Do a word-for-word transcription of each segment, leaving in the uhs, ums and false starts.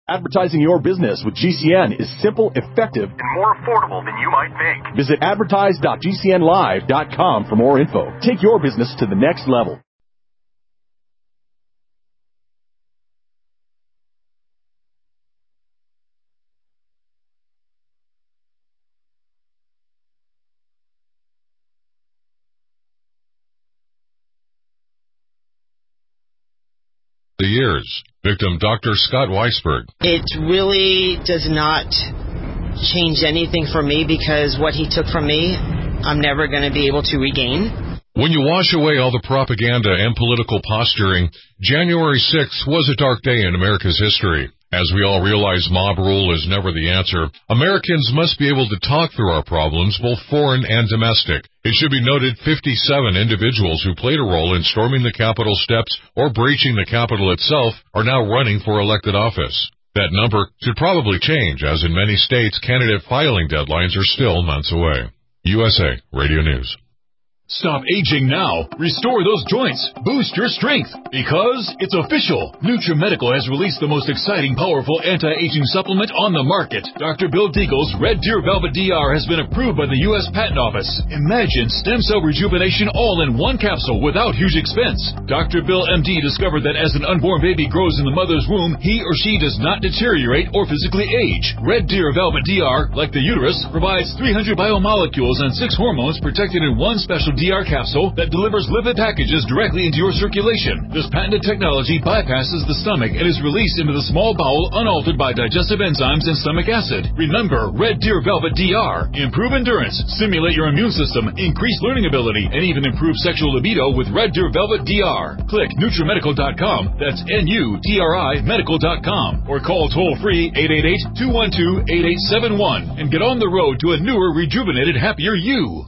Advertising your business with G C N is simple, effective, and more affordable than you might think. Visit advertise dot g c n live dot com for more info. Take your business to the next level. The years. Victim Doctor Scott Weisberg. It really does not change anything for me because what he took from me, I'm never going to be able to regain. When you wash away all the propaganda and political posturing, January sixth was a dark day in America's history. As we all realize mob rule is never the answer, Americans must be able to talk through our problems, both foreign and domestic. It should be noted fifty-seven individuals who played a role in storming the Capitol steps or breaching the Capitol itself are now running for elected office. That number should probably change, as in many states, candidate filing deadlines are still months away. U S A Radio News. Stop aging now. Restore those joints. Boost your strength. Because it's official. NutriMedical has released the most exciting, powerful anti-aging supplement on the market. Doctor Bill Deagle's Red Deer Velvet D R has been approved by the U S Patent Office. Imagine stem cell rejuvenation all in one capsule without huge expense. Doctor Bill M D discovered that as an unborn baby grows in the mother's womb, he or she does not deteriorate or physically age. Red Deer Velvet D R, like the uterus, provides three hundred biomolecules and six hormones protected in one special D R capsule that delivers lipid packages directly into your circulation. This patented technology bypasses the stomach and is released into the small bowel unaltered by digestive enzymes and stomach acid. Remember, Red Deer Velvet D R. Improve endurance, stimulate your immune system, increase learning ability, and even improve sexual libido with Red Deer Velvet D R. Click NutriMedical dot com, that's N U T R I medical dot com, or call toll-free eight eight eight, two one two, eight eight seven one and get on the road to a newer, rejuvenated, happier you.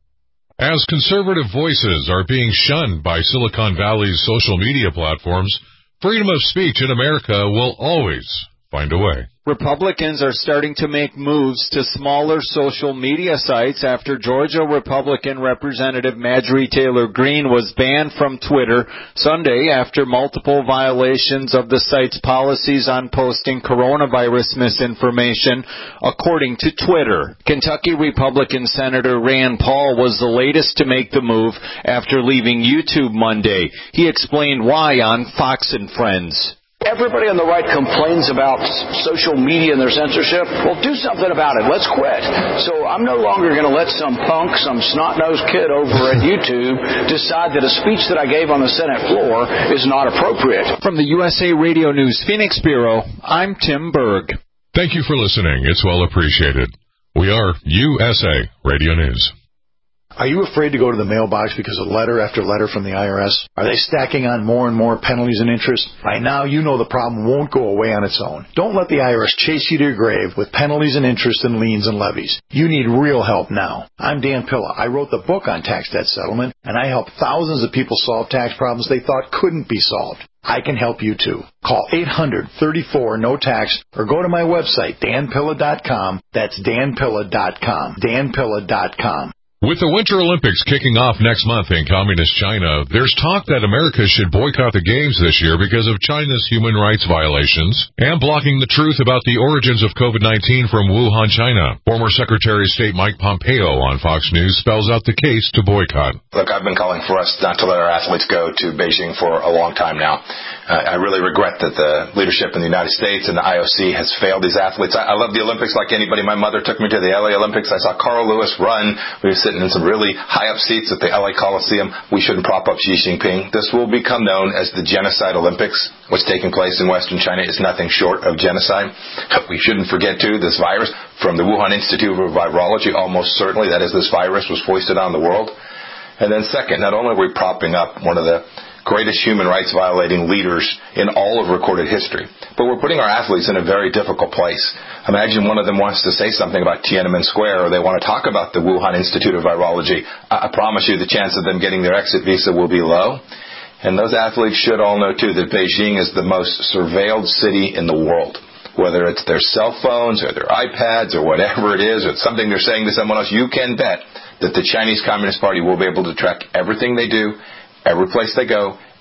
As conservative voices are being shunned by Silicon Valley's social media platforms, freedom of speech in America will always find a way. Republicans are starting to make moves to smaller social media sites after Georgia Republican Representative Marjorie Taylor Greene was banned from Twitter Sunday after multiple violations of the site's policies on posting coronavirus misinformation, according to Twitter. Kentucky Republican Senator Rand Paul was the latest to make the move after leaving YouTube Monday. He explained why on Fox and Friends. Everybody on the right complains about social media and their censorship. Well, do something about it. Let's quit. So I'm no longer going to let some punk, some snot-nosed kid over at YouTube decide that a speech that I gave on the Senate floor is not appropriate. From the U S A Radio News Phoenix Bureau, I'm Tim Berg. Thank you for listening. It's well appreciated. We are U S A Radio News. Are you afraid to go to the mailbox because of letter after letter from the I R S? Are they stacking on more and more penalties and interest? By now, you know the problem won't go away on its own. Don't let the I R S chase you to your grave with penalties and interest and liens and levies. You need real help now. I'm Dan Pilla. I wrote the book on tax debt settlement, and I help thousands of people solve tax problems they thought couldn't be solved. I can help you too. Call eight hundred, thirty-four, no tax or go to my website, dan pilla dot com. That's dan pilla dot com. dan pilla dot com. With the Winter Olympics kicking off next month in Communist China, there's talk that America should boycott the Games this year because of China's human rights violations and blocking the truth about the origins of COVID nineteen from Wuhan, China. Former Secretary of State Mike Pompeo on Fox News spells out the case to boycott. Look, I've been calling for us not to let our athletes go to Beijing for a long time now. Uh, I really regret that the leadership in the United States and the I O C has failed these athletes. I, I love the Olympics like anybody. My mother took me to the L A Olympics. I saw Carl Lewis run. We were sitting in some really high-up seats at the L A Coliseum. We shouldn't prop up Xi Jinping. This will become known as the Genocide Olympics. What's taking place in Western China is nothing short of genocide. We shouldn't forget, too, this virus from the Wuhan Institute of Virology, almost certainly, that is, this virus was foisted on the world. And then second, not only are we propping up one of the greatest human rights violating leaders in all of recorded history, but we're putting our athletes in a very difficult place. Imagine one of them wants to say something about Tiananmen Square, or they want to talk about the Wuhan Institute of Virology. I, I promise you the chance of them getting their exit visa will be low. And those athletes should all know, too, that Beijing is the most surveilled city in the world. Whether it's their cell phones or their iPads or whatever it is, or it's something they're saying to someone else, you can bet that the Chinese Communist Party will be able to track everything they do, every place they go,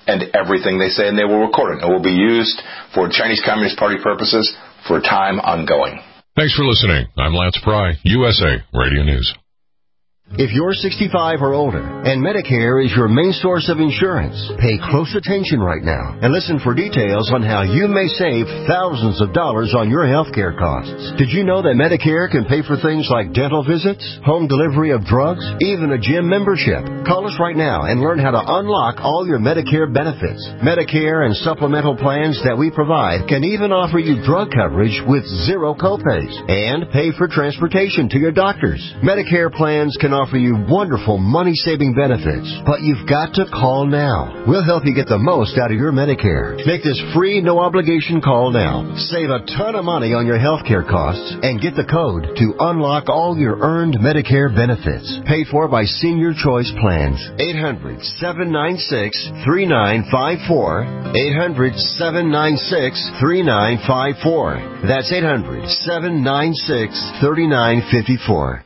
and everything they say, and they will record it. It will be used for Chinese Communist Party purposes for a time ongoing. Thanks for listening. I'm Lance Pry, U S A Radio News. If you're sixty-five or older and Medicare is your main source of insurance, pay close attention right now and listen for details on how you may save thousands of dollars on your health care costs. Did you know that Medicare can pay for things like dental visits, home delivery of drugs, even a gym membership? Call us right now and learn how to unlock all your Medicare benefits. Medicare and supplemental plans that we provide can even offer you drug coverage with zero copays and pay for transportation to your doctors. Medicare plans can offer you wonderful money-saving benefits, but you've got to call now. We'll help you get the most out of your Medicare. Make this free, no-obligation call now. Save a ton of money on your health care costs and get the code to unlock all your earned Medicare benefits. Paid for by Senior Choice Plans. eight hundred, seven nine six, three nine five four. eight hundred, seven nine six, three nine five four. That's eight hundred, seven nine six, three nine five four.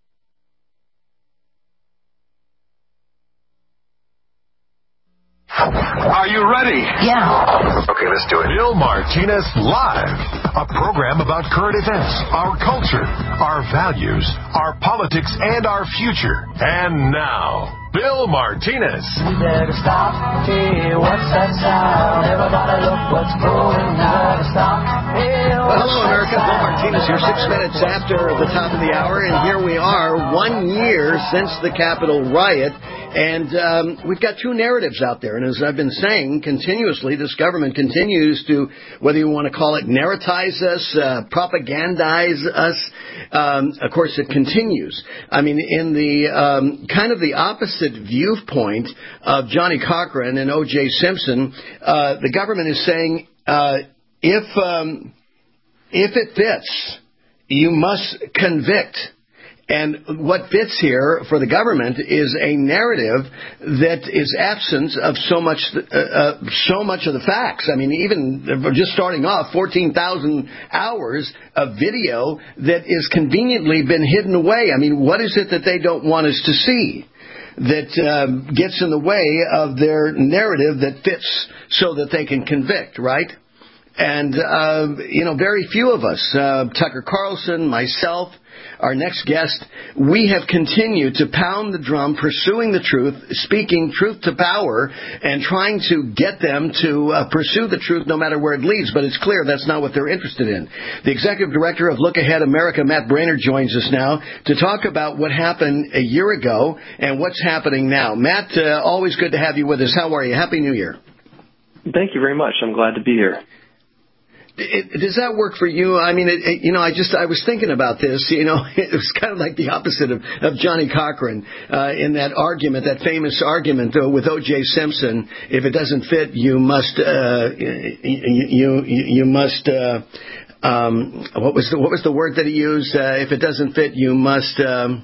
Are you ready? Yeah. Okay, let's do it. Bill Martinez Live, a program about current events, our culture, our values, our politics, and our future. And now, Bill Martinez. We better stop. Hey, what's that sound? Everybody look what's going on. Stop. Hey, well, hello, America. Bill Martinez here, six minutes after the top of the hour, and here we are, one year since the Capitol riot. And um, we've got two narratives out there. And as I've been saying, continuously, this government continues to, whether you want to call it narratize us, uh, propagandize us, um, of course, it continues. I mean, in the um, kind of the opposite viewpoint of Johnny Cochran and O J Simpson, uh, the government is saying, uh, if um, if it fits, you must convict. And what fits here for the government is a narrative that is absent of so much, uh, uh, so much of the facts. I mean, even just starting off, fourteen thousand hours of video that is conveniently been hidden away. I mean, what is it that they don't want us to see that uh, gets in the way of their narrative that fits so that they can convict, right? And, uh, you know, very few of us, uh, Tucker Carlson, myself, our next guest, we have continued to pound the drum, pursuing the truth, speaking truth to power, and trying to get them to uh, pursue the truth no matter where it leads. But it's clear that's not what they're interested in. The executive director of Look Ahead America, Matt Braynard, joins us now to talk about what happened a year ago and what's happening now. Matt, uh, always good to have you with us. How are you? Happy New Year. Thank you very much. I'm glad to be here. It, does that work for you? I mean, it, it, you know, I just I was thinking about this. You know, it was kind of like the opposite of, of Johnny Cochran uh, in that argument, that famous argument uh, with O J Simpson. If it doesn't fit, you must uh, you, you you must. Uh, um, what was the what was the word that he used? Uh, if it doesn't fit, you must. Um,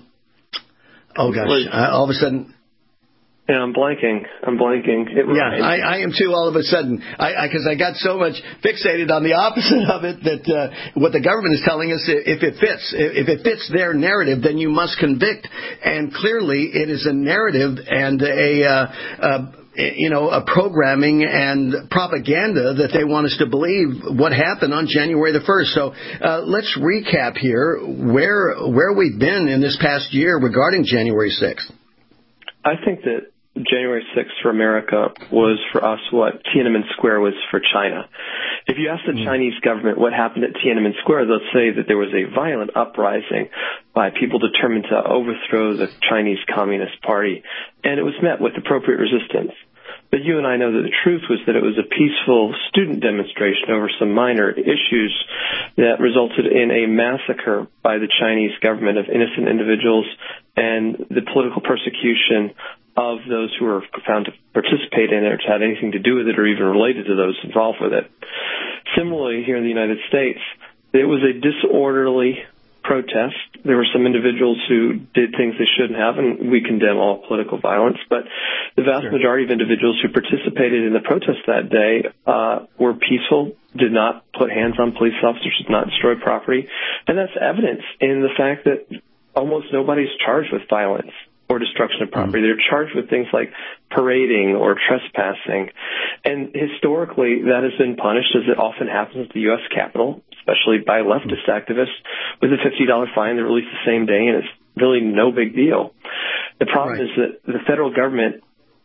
oh gosh! Uh, all of a sudden. Yeah, I'm blanking. I'm blanking. It yeah, I, I am too. All of a sudden, I because I, I got so much fixated on the opposite of it that uh, what the government is telling us, if it fits, if it fits their narrative, then you must convict. And clearly, it is a narrative and a. Uh, uh, you know, a programming and propaganda that they want us to believe what happened on January the first. So uh, let's recap here where where we've been in this past year regarding January sixth. I think that January sixth for America was for us what Tiananmen Square was for China. If you ask the mm. Chinese government what happened at Tiananmen Square, they'll say that there was a violent uprising by people determined to overthrow the Chinese Communist Party, and it was met with appropriate resistance. But you and I know that the truth was that it was a peaceful student demonstration over some minor issues that resulted in a massacre by the Chinese government of innocent individuals and the political persecution of those who were found to participate in it or to have anything to do with it or even related to those involved with it. Similarly, here in the United States, it was a disorderly protest. There were some individuals who did things they shouldn't have, and we condemn all political violence, but the vast sure. majority of individuals who participated in the protest that day uh, were peaceful, did not put hands on police officers, did not destroy property, and that's evidence in the fact that almost nobody's charged with violence. or destruction of property. They're charged with things like parading or trespassing. And historically, that has been punished, as it often happens at the U S Capitol, especially by leftist activists, with a fifty dollars fine. They're released the same day, and it's really no big deal. The problem right. is that the federal government,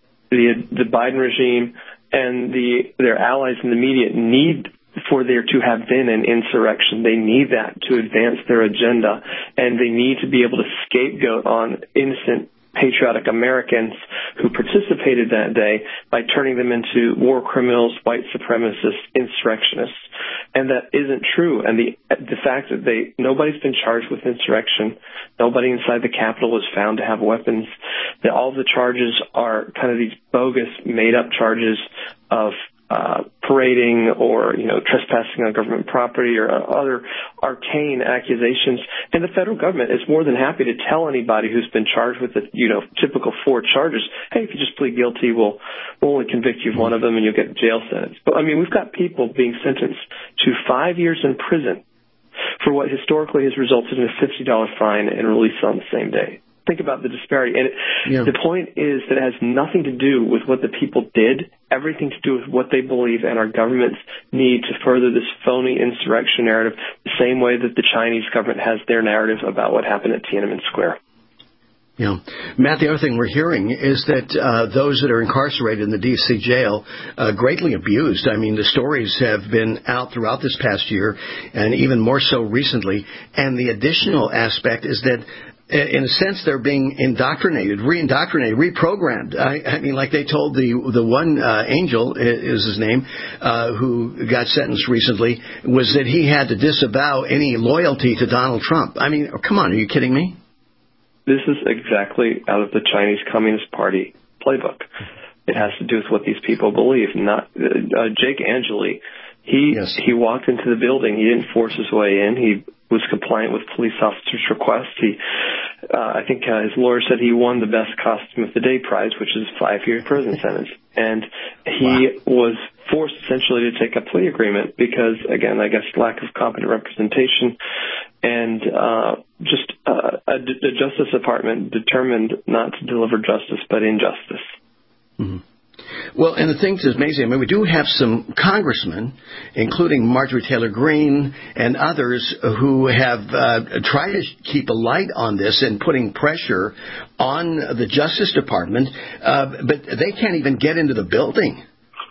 the the Biden regime, and the their allies in the media need for there to have been an insurrection. They need that to advance their agenda, and they need to be able to scapegoat on innocent, patriotic Americans who participated that day by turning them into war criminals, white supremacists, insurrectionists. And that isn't true. And the the fact that they nobody's been charged with insurrection, nobody inside the Capitol was found to have weapons, that all the charges are kind of these bogus, made-up charges of Uh, parading or, you know, trespassing on government property or uh, other arcane accusations. And the federal government is more than happy to tell anybody who's been charged with the, you know, typical four charges, hey, if you just plead guilty, we'll, we'll only convict you of one of them and you'll get a jail sentence. But, I mean, we've got people being sentenced to five years in prison for what historically has resulted in a fifty dollars fine and release on the same day. Think about the disparity. And it, yeah. the point is that it has nothing to do with what the people did, everything to do with what they believe and our governments need to further this phony insurrection narrative, the same way that the Chinese government has their narrative about what happened at Tiananmen Square. Yeah. Matt, the other thing we're hearing is that uh, those that are incarcerated in the D C jail uh, greatly abused. I mean, the stories have been out throughout this past year and even more so recently. And the additional aspect is that in a sense, they're being indoctrinated, re-indoctrinated, reprogrammed. I, I mean, like they told the the one uh, Angel is his name, uh, who got sentenced recently, was that he had to disavow any loyalty to Donald Trump. I mean, come on, are you kidding me? This is exactly out of the Chinese Communist Party playbook. It has to do with what these people believe. Not uh, Jake Angeli. He yes. he walked into the building. He didn't force his way in. He was compliant with police officers' requests. He, uh, I think uh, his lawyer said he won the best costume of the day prize, which is a five-year prison sentence. And he wow. was forced essentially to take a plea agreement because, again, I guess lack of competent representation and uh, just uh, a, a Justice Department determined not to deliver justice but injustice. Mm-hmm. Well, and the thing is amazing. I mean, we do have some congressmen, including Marjorie Taylor Greene and others, who have uh, tried to keep a light on this and putting pressure on the Justice Department, uh, but they can't even get into the building.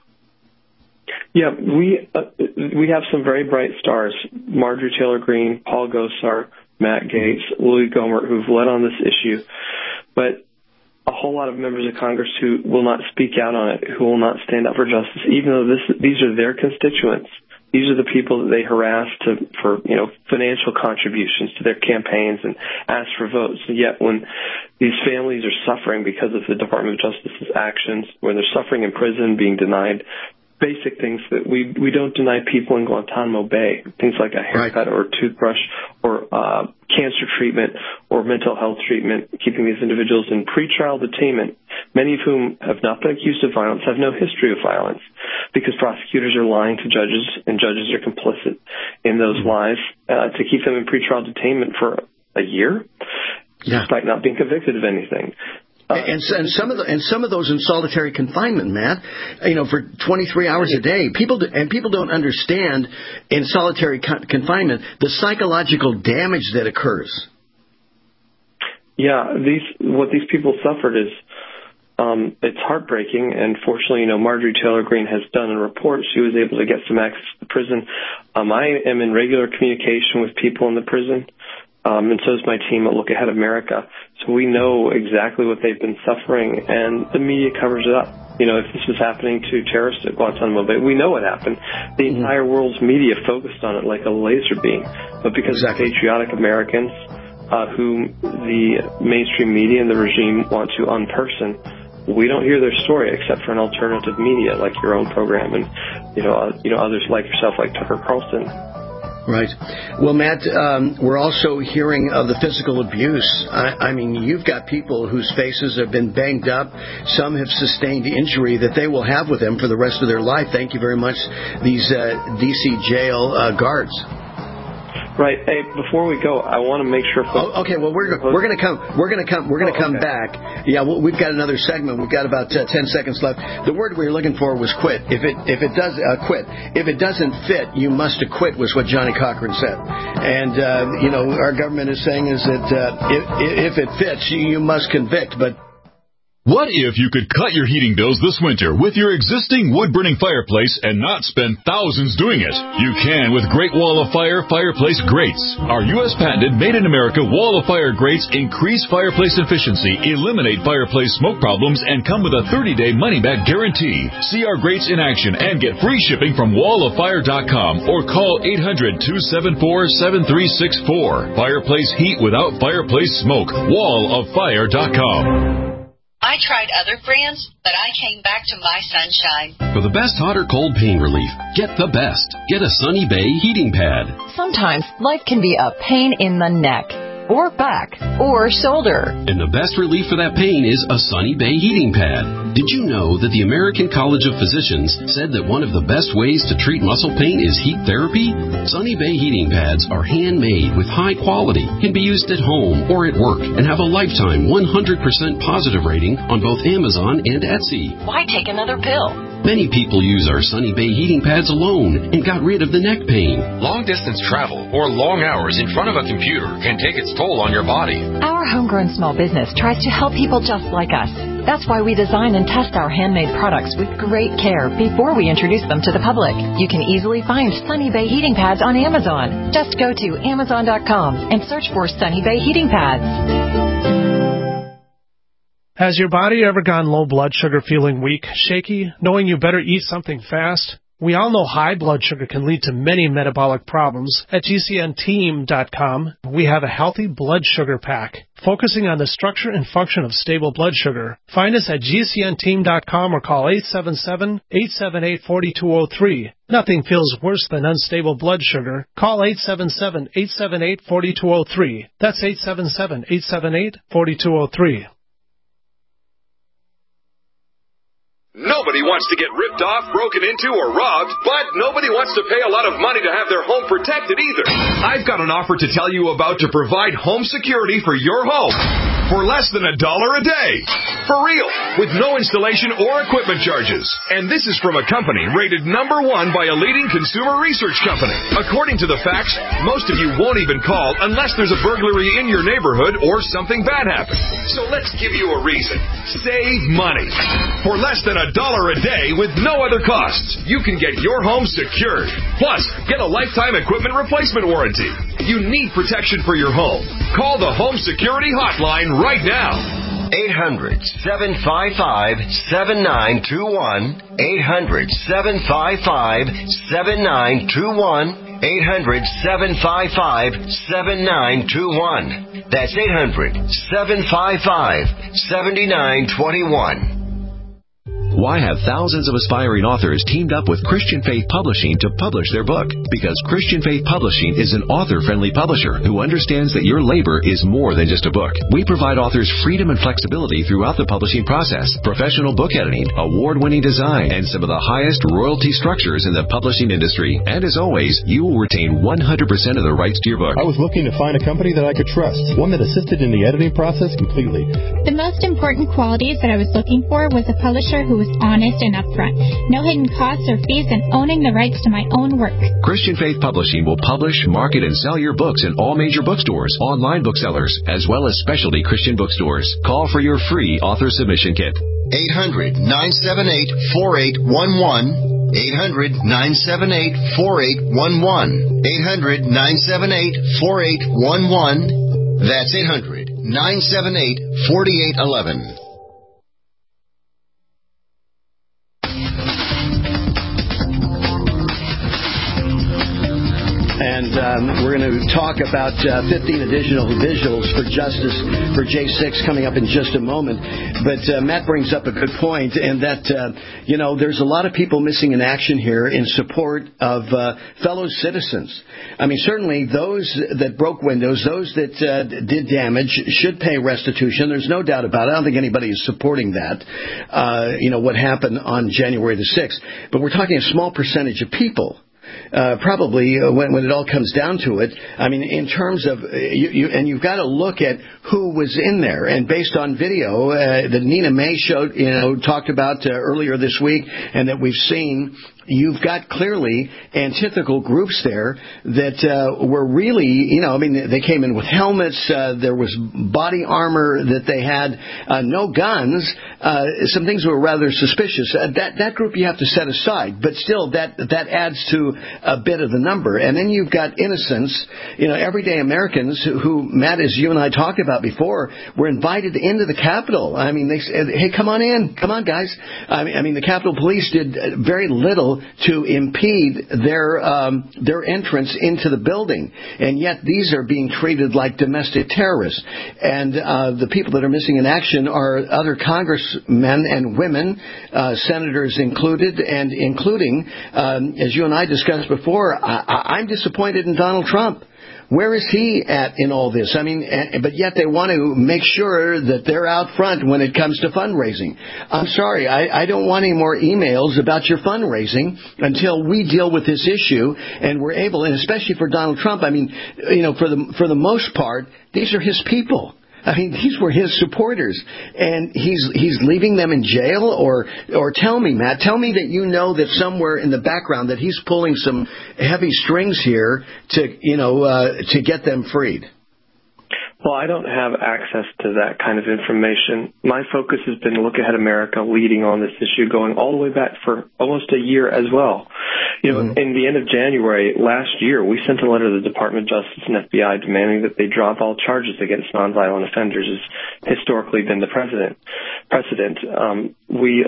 Yeah, we uh, we have some very bright stars: Marjorie Taylor Greene, Paul Gosar, Matt Gaetz, Louis Gohmert, who've led on this issue, but a whole lot of members of Congress who will not speak out on it, who will not stand up for justice, even though this, these are their constituents. These are the people that they harass to, for, you know, financial contributions to their campaigns and ask for votes. And yet when these families are suffering because of the Department of Justice's actions, when they're suffering in prison, being denied basic things that we we don't deny people in Guantanamo Bay, things like a haircut right. or a toothbrush or uh, cancer treatment or mental health treatment, keeping these individuals in pretrial detainment, many of whom have not been accused of violence, have no history of violence, because prosecutors are lying to judges and judges are complicit in those lies, uh, to keep them in pretrial detainment for a year, yeah. despite not being convicted of anything. And, and some of the, and some of those in solitary confinement, Matt, you know, for twenty-three hours a day. People do, and people don't understand in solitary con- confinement the psychological damage that occurs. Yeah, these what these people suffered is um, it's heartbreaking. And fortunately, you know, Marjorie Taylor Greene has done a report. She was able to get some access to the prison. Um, I am in regular communication with people in the prison. Um, and so is my team at Look Ahead America. So we know exactly what they've been suffering, and the media covers it up. You know, if this was happening to terrorists at Guantanamo Bay, we know what happened. The mm-hmm. entire world's media focused on it like a laser beam. But because exactly. of patriotic Americans uh, whom the mainstream media and the regime want to unperson, we don't hear their story except for an alternative media like your own program and, you know, uh, you know others like yourself, like Tucker Carlson. Right. Well, Matt, um, we're also hearing of the physical abuse. I, I mean, you've got people whose faces have been banged up. Some have sustained injury that they will have with them for the rest of their life. Thank you very much, these uh, D C jail uh, guards. Right. Hey, before we go, I want to make sure. Oh, okay. Well, we're we're going to come. We're going to come. We're going to oh, come okay. back. Yeah. Well, we've got another segment. We've got about uh, ten seconds left. The word we were looking for was quit. If it if it does uh, quit. If it doesn't fit, you must acquit. Was what Johnny Cochran said. And uh, you know, our government is saying is that uh, if, if it fits, you, you must convict. But what if you could cut your heating bills this winter with your existing wood-burning fireplace and not spend thousands doing it? You can with Great Wall of Fire fireplace grates. Our U S patented made-in-America Wall of Fire grates increase fireplace efficiency, eliminate fireplace smoke problems, and come with a thirty-day money-back guarantee. See our grates in action and get free shipping from wall of fire dot com or call eight hundred, two seven four, seven three six four. Fireplace heat without fireplace smoke. wall of fire dot com. I tried other brands, but I came back to My Sunshine. For the best hot or cold pain relief, get the best. Get a Sunny Bay heating pad. Sometimes life can be a pain in the neck, or back, or shoulder. And the best relief for that pain is a Sunny Bay heating pad. Did you know that the American College of Physicians said that one of the best ways to treat muscle pain is heat therapy? Sunny Bay heating pads are handmade with high quality, can be used at home or at work, and have a lifetime one hundred percent positive rating on both Amazon and Etsy. Why take another pill? Many people use our Sunny Bay heating pads alone and got rid of the neck pain. Long-distance travel or long hours in front of a computer can take its toll on your body. Our homegrown small business tries to help people just like us. That's why we design and test our handmade products with great care before we introduce them to the public. You can easily find Sunny Bay heating pads on Amazon. Just go to amazon dot com and search for Sunny Bay heating pads. Has your body ever gone low blood sugar, feeling weak, shaky, knowing you better eat something fast? We all know high blood sugar can lead to many metabolic problems. At G C N team dot com, we have a healthy blood sugar pack, focusing on the structure and function of stable blood sugar. Find us at G C N team dot com or call eight seven seven, eight seven eight, four two zero three. Nothing feels worse than unstable blood sugar. Call eight seven seven, eight seven eight, four two zero three. That's eight seven seven, eight seven eight, four two zero three. Nobody wants to get ripped off, broken into, or robbed, but nobody wants to pay a lot of money to have their home protected either. I've got an offer to tell you about to provide home security for your home for less than a dollar a day. For real, with no installation or equipment charges. And this is from a company rated number one by a leading consumer research company. According to the facts, most of you won't even call unless there's a burglary in your neighborhood or something bad happens. So let's give you a reason. Save money. For less than a dollar a day with no other costs, you can get your home secured. Plus, get a lifetime equipment replacement warranty. You need protection for your home. Call the Home Security Hotline right now. eight hundred, seven five five, seven nine two one. eight hundred, seven five five, seven nine two one. eight hundred, seven five five, seven nine two one. That's eight hundred, seven five five, seven nine two one. Why have thousands of aspiring authors teamed up with Christian Faith Publishing to publish their book? Because Christian Faith Publishing is an author-friendly publisher who understands that your labor is more than just a book. We provide authors freedom and flexibility throughout the publishing process, professional book editing, award-winning design, and some of the highest royalty structures in the publishing industry. And as always, you will retain one hundred percent of the rights to your book. I was looking to find a company that I could trust, one that assisted in the editing process completely. The most important qualities that I was looking for was a publisher who was honest and upfront. No hidden costs or fees, and owning the rights to my own work. Christian Faith Publishing will publish, market, and sell your books in all major bookstores, online booksellers, as well as specialty Christian bookstores. Call for your free author submission kit. eight hundred, nine seven eight, four eight one one. eight hundred, nine seven eight, four eight one one. eight hundred, nine seven eight, four eight one one. That's eight hundred, nine seven eight, four eight one one. And um, we're going to talk about uh, fifteen additional visuals for justice for J six coming up in just a moment. But uh, Matt brings up a good point, and that, uh, you know, there's a lot of people missing in action here in support of uh, fellow citizens. I mean, certainly those that broke windows, those that uh, did damage should pay restitution. There's no doubt about it. I don't think anybody is supporting that, uh, you know, what happened on January the sixth. But we're talking a small percentage of people uh, probably uh, when, when it all comes down to it. I mean, in terms of, uh, you, you, and you've got to look at who was in there. And based on video uh, that Nina May showed, you know, talked about uh, earlier this week, and that we've seen, you've got clearly antithetical groups there that uh, were really, you know, I mean, they came in with helmets. Uh, there was body armor that they had, uh, no guns. Uh, some things were rather suspicious. Uh, that that group you have to set aside, but still that that adds to a bit of the number. And then you've got innocents, you know, everyday Americans who, who Matt, as you and I talked about before, were invited into the Capitol. I mean, they said, "Hey, come on in, come on, guys." I mean, I mean, the Capitol Police did very little to impede their um, their entrance into the building, and yet these are being treated like domestic terrorists. And uh, the people that are missing in action are other congressmen and women, uh, senators included, and including, um, as you and I discussed before, I- I'm disappointed in Donald Trump. Where is he at in all this? I mean, but yet they want to make sure that they're out front when it comes to fundraising. I'm sorry, I, I don't want any more emails about your fundraising until we deal with this issue and we're able, and especially for Donald Trump, I mean, you know, for the for the most part, these are his people. I mean, these were his supporters, and he's he's leaving them in jail, or or tell me, Matt, tell me that you know that somewhere in the background that he's pulling some heavy strings here to, you know, uh, to get them freed. Well, I don't have access to that kind of information. My focus has been Look Ahead America leading on this issue going all the way back for almost a year as well. You know, mm-hmm. in the end of January last year, we sent a letter to the Department of Justice and F B I demanding that they drop all charges against nonviolent offenders. Has historically been the precedent. Precedent. Um, we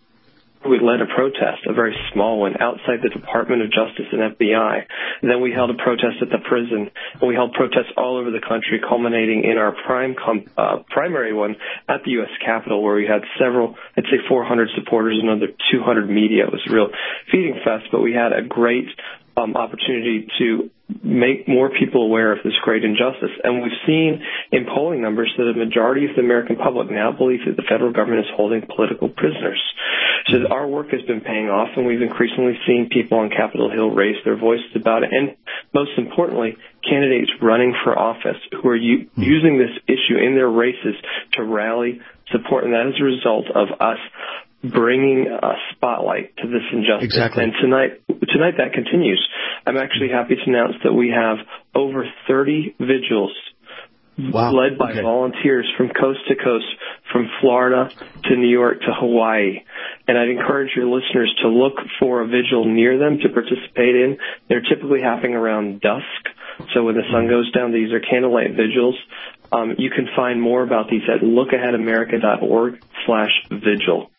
We led a protest, a very small one, outside the Department of Justice and F B I. And then we held a protest at the prison, and we held protests all over the country, culminating in our prime com- uh, primary one at the U S Capitol, where we had several, I'd say four hundred supporters and another two hundred media. It was a real feeding fest, but we had a great um, opportunity to make more people aware of this great injustice. And we've seen in polling numbers that a majority of the American public now believes that the federal government is holding political prisoners. So our work has been paying off, and we've increasingly seen people on Capitol Hill raise their voices about it. And most importantly, candidates running for office who are u- using this issue in their races to rally support. And that is a result of us bringing a spotlight to this injustice. Exactly. And tonight, tonight that continues. I'm actually happy to announce that we have over thirty vigils wow. led by okay. volunteers from coast to coast, from Florida to New York to Hawaii. And I'd encourage your listeners to look for a vigil near them to participate in. They're typically happening around dusk. So when the sun goes down, these are candlelight vigils. Um, you can find more about these at lookaheadamerica.org slash vigil.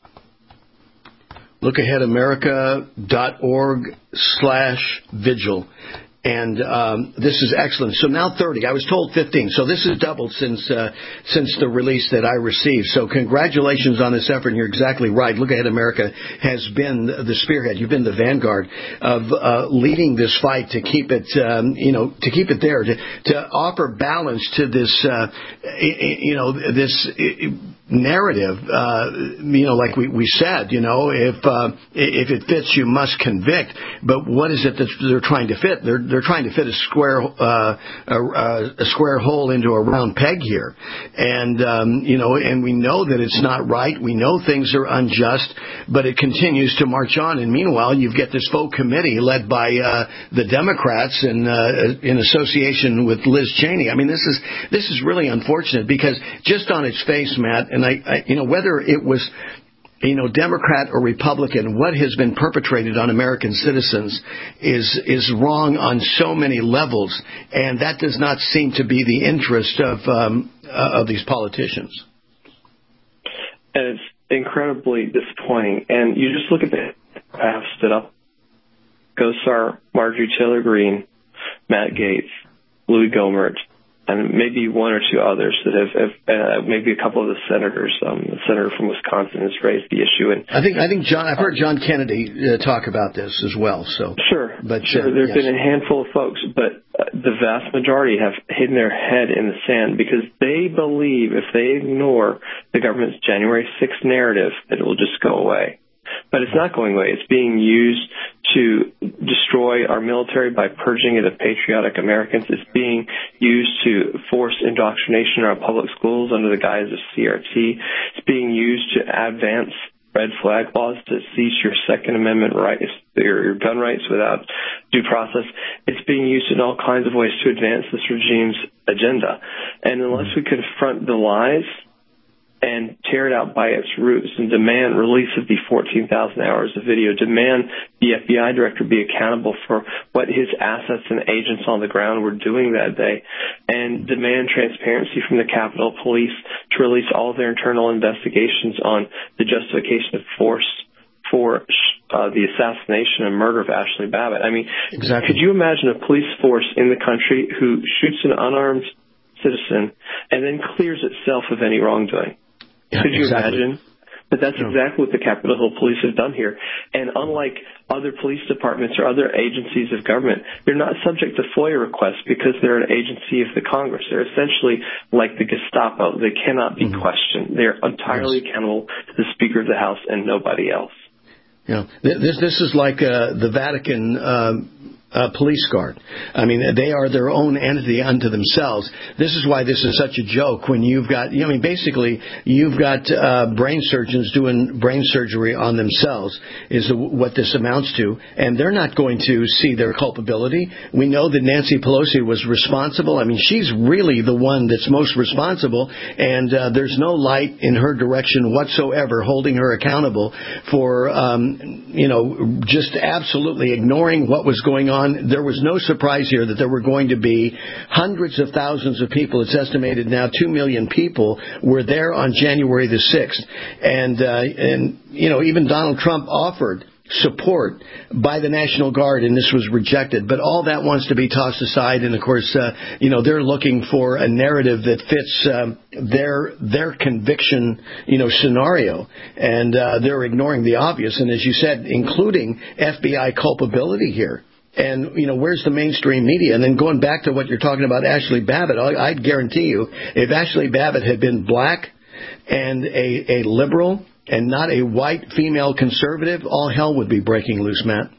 lookaheadamerica.org slash vigil. And um, this is excellent. So now thirty. I was told fifteen. So this has doubled since uh, since the release that I received. So congratulations on this effort. And you're exactly right. Look Ahead America has been the spearhead. You've been the vanguard of uh, leading this fight to keep it, um, you know, to keep it there, to to offer balance to this, uh, you know, this narrative. Uh, you know, like we, we said, you know, if uh, if it fits, you must convict. But what is it that they're trying to fit? They're They're trying to fit a square uh, a, a square hole into a round peg here, and um, you know, and we know that it's not right. We know things are unjust, but it continues to march on. And meanwhile, you've got this faux committee led by uh, the Democrats and uh, in association with Liz Cheney. I mean, this is this is really unfortunate because just on its face, Matt, and I, I you know, whether it was, you know, Democrat or Republican, what has been perpetrated on American citizens is is wrong on so many levels, and that does not seem to be the interest of um, uh, of these politicians. And it's incredibly disappointing. And you just look at the have stood up: Gosar, Marjorie Taylor Greene, Matt Gaetz, Louis Gohmert, and maybe one or two others that have, have uh, maybe a couple of the senators. Um, the senator from Wisconsin has raised the issue, and I think I think John. I've heard John Kennedy uh, talk about this as well. So sure, but sure, uh, there's yes. been a handful of folks, but uh, the vast majority have hidden their head in the sand because they believe if they ignore the government's January sixth narrative, that it will just go away. But it's not going away. It's being used to destroy our military by purging it of patriotic Americans. It's being used to force indoctrination in our public schools under the guise of C R T. It's being used to advance red flag laws to seize your Second Amendment rights, your, your gun rights without due process. It's being used in all kinds of ways to advance this regime's agenda. And unless we confront the lies and tear it out by its roots and demand release of the fourteen thousand hours of video, demand the F B I director be accountable for what his assets and agents on the ground were doing that day, and demand transparency from the Capitol Police to release all of their internal investigations on the justification of force for uh, the assassination and murder of Ashley Babbitt. I mean, exactly. Could you imagine a police force in the country who shoots an unarmed citizen and then clears itself of any wrongdoing? Yeah, Could you exactly. imagine? But that's Yeah. exactly what the Capitol Hill Police have done here. And unlike other police departments or other agencies of government, they're not subject to FOIA requests because they're an agency of the Congress. They're essentially like the Gestapo. They cannot be mm-hmm. questioned. They're entirely yes. accountable to the Speaker of the House and nobody else. Yeah, this this is like uh, the Vatican uh, uh, police guard. I mean, they are their own entity unto themselves. This is why this is such a joke when you've got, you know, I mean, basically, you've got uh, brain surgeons doing brain surgery on themselves is what this amounts to, and they're not going to see their culpability. We know that Nancy Pelosi was responsible. I mean, she's really the one that's most responsible, and uh, there's no light in her direction whatsoever holding her accountable for, um, you know, just absolutely ignoring what was going on. There was no surprise here that there were going to be hundreds of thousands of people. It's estimated now two million people were there on January the sixth. And, uh, and you know, even Donald Trump offered support by the National Guard, and this was rejected. But all that wants to be tossed aside, and of course, uh, you know, they're looking for a narrative that fits um, their their conviction, you know, scenario, and uh, they're ignoring the obvious. And as you said, including F B I culpability here. And, you know, where's the mainstream media? And then going back to what you're talking about, Ashley Babbitt, I'd guarantee you, if Ashley Babbitt had been black and a, a liberal and not a white female conservative, all hell would be breaking loose, Matt.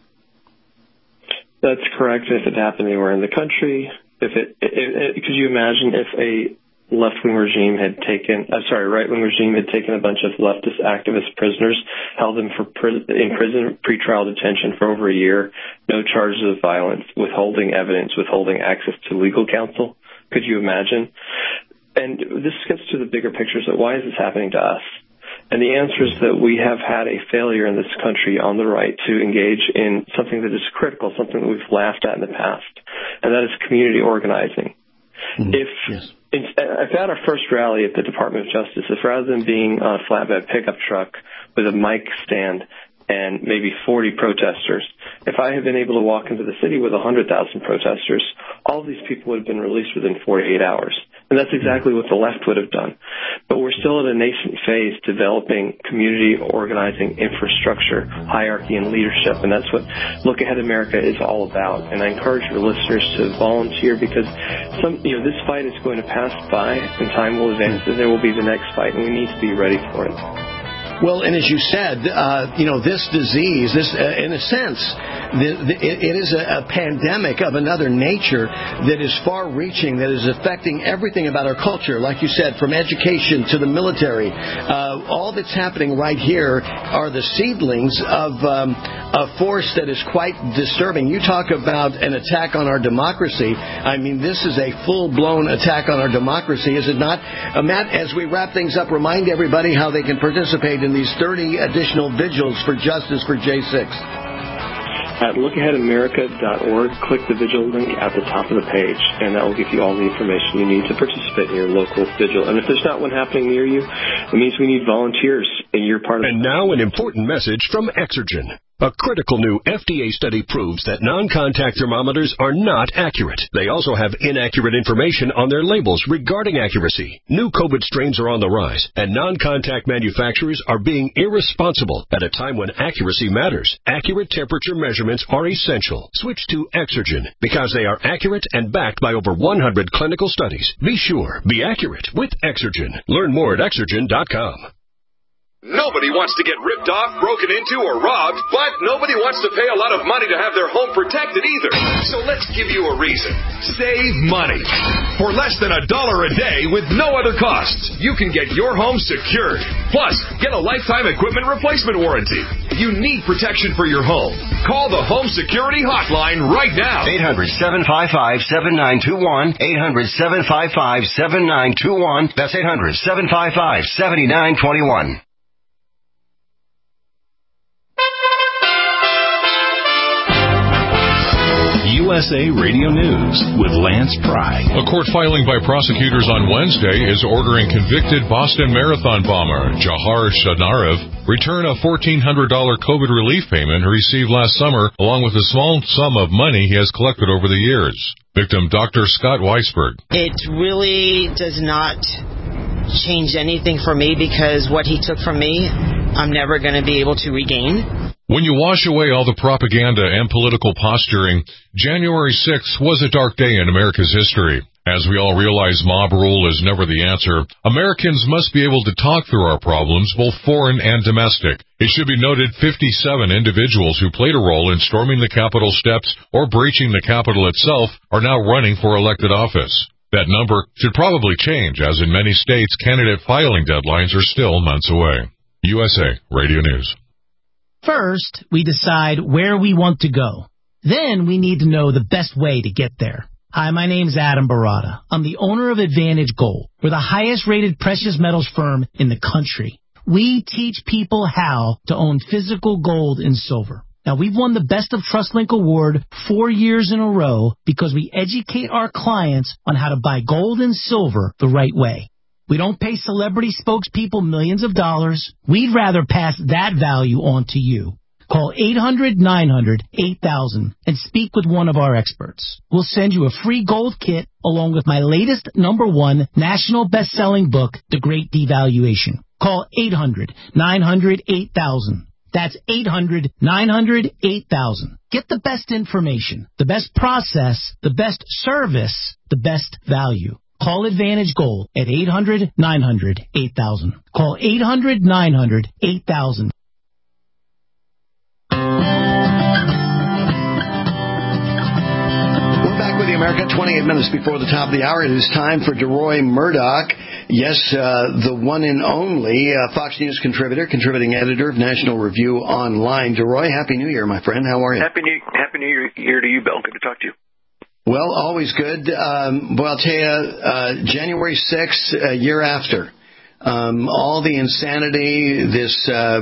That's correct. If it happened anywhere in the country, if it, it, it could you imagine if a left-wing regime had taken, I'm sorry, right-wing regime had taken a bunch of leftist activist prisoners, held them for pri- in prison, pretrial detention for over a year, no charges of violence, withholding evidence, withholding access to legal counsel? Could you imagine? And this gets to the bigger picture. So why is this happening to us? And the answer is that we have had a failure in this country on the right to engage in something that is critical, something that we've laughed at in the past, and that is community organizing. Mm-hmm. If yes. It's, I've had our first rally at the Department of Justice. If rather than being on a flatbed pickup truck with a mic stand and maybe forty protesters, if I had been able to walk into the city with one hundred thousand protesters, all of these people would have been released within forty-eight hours. And that's exactly what the left would have done. But we're still at a nascent phase developing community organizing infrastructure, hierarchy, and leadership. And that's what Look Ahead America is all about. And I encourage your listeners to volunteer because some, you know, this fight is going to pass by and time will advance and there will be the next fight and we need to be ready for it. Well, and as you said, uh, you know, this disease, this, uh, in a sense, the, the, it, it is a, a pandemic of another nature that is far-reaching, that is affecting everything about our culture. Like you said, from education to the military, uh, all that's happening right here are the seedlings of um, a force that is quite disturbing. You talk about an attack on our democracy. I mean, this is a full-blown attack on our democracy, is it not? Uh, Matt, as we wrap things up, remind everybody how they can participate in these thirty additional vigils for justice for J six. At look ahead america dot org, click the vigil link at the top of the page, and that will give you all the information you need to participate in your local vigil. And if there's not one happening near you, it means we need volunteers, and you're part of it. And now an important message from Exergen. A critical new F D A study proves that non-contact thermometers are not accurate. They also have inaccurate information on their labels regarding accuracy. New COVID strains are on the rise, and non-contact manufacturers are being irresponsible at a time when accuracy matters. Accurate temperature measurements are essential. Switch to Exergen because they are accurate and backed by over one hundred clinical studies. Be sure, be accurate with Exergen. Learn more at Exergen dot com. Nobody wants to get ripped off, broken into, or robbed, but nobody wants to pay a lot of money to have their home protected either. So let's give you a reason. Save money. For less than a dollar a day with no other costs, you can get your home secured. Plus, get a lifetime equipment replacement warranty. You need protection for your home. Call the Home Security Hotline right now. eight hundred, seven five five, seven nine two one. eight hundred, seven five five, seven nine two one. That's eight hundred, seven five five, seven nine two one. U S A Radio News with Lance Pry. A court filing by prosecutors on Wednesday is ordering convicted Boston Marathon bomber Jahar Shanarev return a fourteen hundred dollars COVID relief payment received last summer, along with a small sum of money he has collected over the years. Victim Doctor Scott Weisberg. It really does not change anything for me because what he took from me, I'm never going to be able to regain. When you wash away all the propaganda and political posturing, January sixth was a dark day in America's history. As we all realize mob rule is never the answer, Americans must be able to talk through our problems, both foreign and domestic. It should be noted fifty-seven individuals who played a role in storming the Capitol steps or breaching the Capitol itself are now running for elected office. That number should probably change, as in many states, candidate filing deadlines are still months away. U S A Radio News. First, we decide where we want to go. Then we need to know the best way to get there. Hi, my name's Adam Barada. I'm the owner of Advantage Gold. We're the highest-rated precious metals firm in the country. We teach people how to own physical gold and silver. Now, we've won the Best of TrustLink Award four years in a row because we educate our clients on how to buy gold and silver the right way. We don't pay celebrity spokespeople millions of dollars. We'd rather pass that value on to you. Call eight hundred, nine hundred, eight thousand and speak with one of our experts. We'll send you a free gold kit along with my latest number one national best-selling book, The Great Devaluation. Call eight hundred, nine hundred, eight thousand. That's eight hundred, nine hundred, eight thousand. Get the best information, the best process, the best service, the best value. Call Advantage Gold at eight hundred, nine hundred, eight thousand. Call eight hundred, nine hundred, eight thousand. We're back with you, America. twenty-eight minutes before the top of the hour. It is time for DeRoy Murdoch. Yes, uh, the one and only uh, Fox News contributor, contributing editor of National Review Online. DeRoy, Happy New Year, my friend. How are you? Happy New, Happy New Year to you, Bill. Good to talk to you. Well, always good. Um, well, I'll tell you, uh, January sixth, a year after, um, all the insanity, this uh,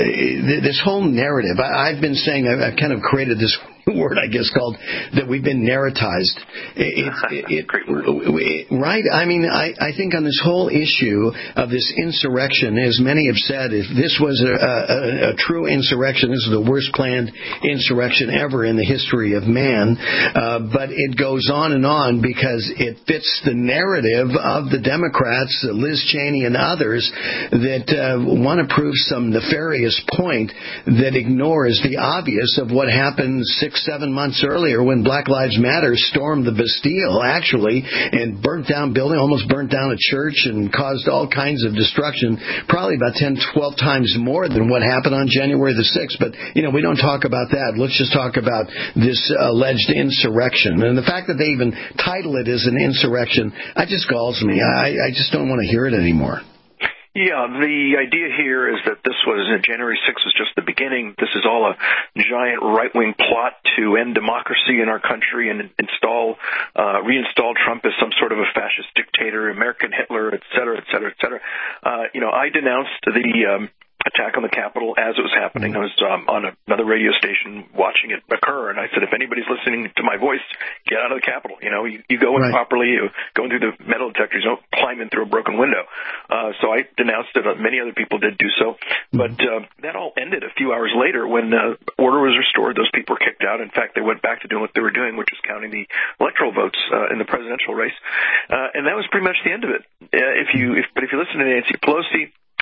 this whole narrative. I, I've been saying, I've, I've kind of created this word, I guess, called that we've been narratized. It, it, it, it, right? I mean, I, I think on this whole issue of this insurrection, as many have said, if this was a, a, a true insurrection, this is the worst planned insurrection ever in the history of man. Uh, but it goes on and on because it fits the narrative of the Democrats, Liz Cheney and others, that uh, want to prove some nefarious point that ignores the obvious of what happened six seven months earlier when Black Lives Matter stormed the Bastille, actually, and burnt down building, almost burnt down a church and caused all kinds of destruction, probably about ten, twelve times more than what happened on January the sixth. But, you know, we don't talk about that. Let's just talk about this alleged insurrection. And the fact that they even title it as an insurrection, that just galls me. I, I just don't want to hear it anymore. Yeah, the idea here is that this was, uh, January sixth was just the beginning. This is all a giant right-wing plot to end democracy in our country and install, uh, reinstall Trump as some sort of a fascist dictator, American Hitler, et cetera, et cetera, et cetera. Uh, you know, I denounced the, um, attack on the Capitol as it was happening. I was um, on another radio station watching it occur, and I said, if anybody's listening to my voice, get out of the Capitol. You know, you, you go in right. properly, you go in through the metal detectors, don't climb in through a broken window. Uh, so I denounced it. Many other people did do so. But uh, that all ended a few hours later when uh, order was restored. Those people were kicked out. In fact, they went back to doing what they were doing, which was counting the electoral votes uh, in the presidential race. Uh, and that was pretty much the end of it. Uh, if you, if, but if you listen to Nancy Pelosi,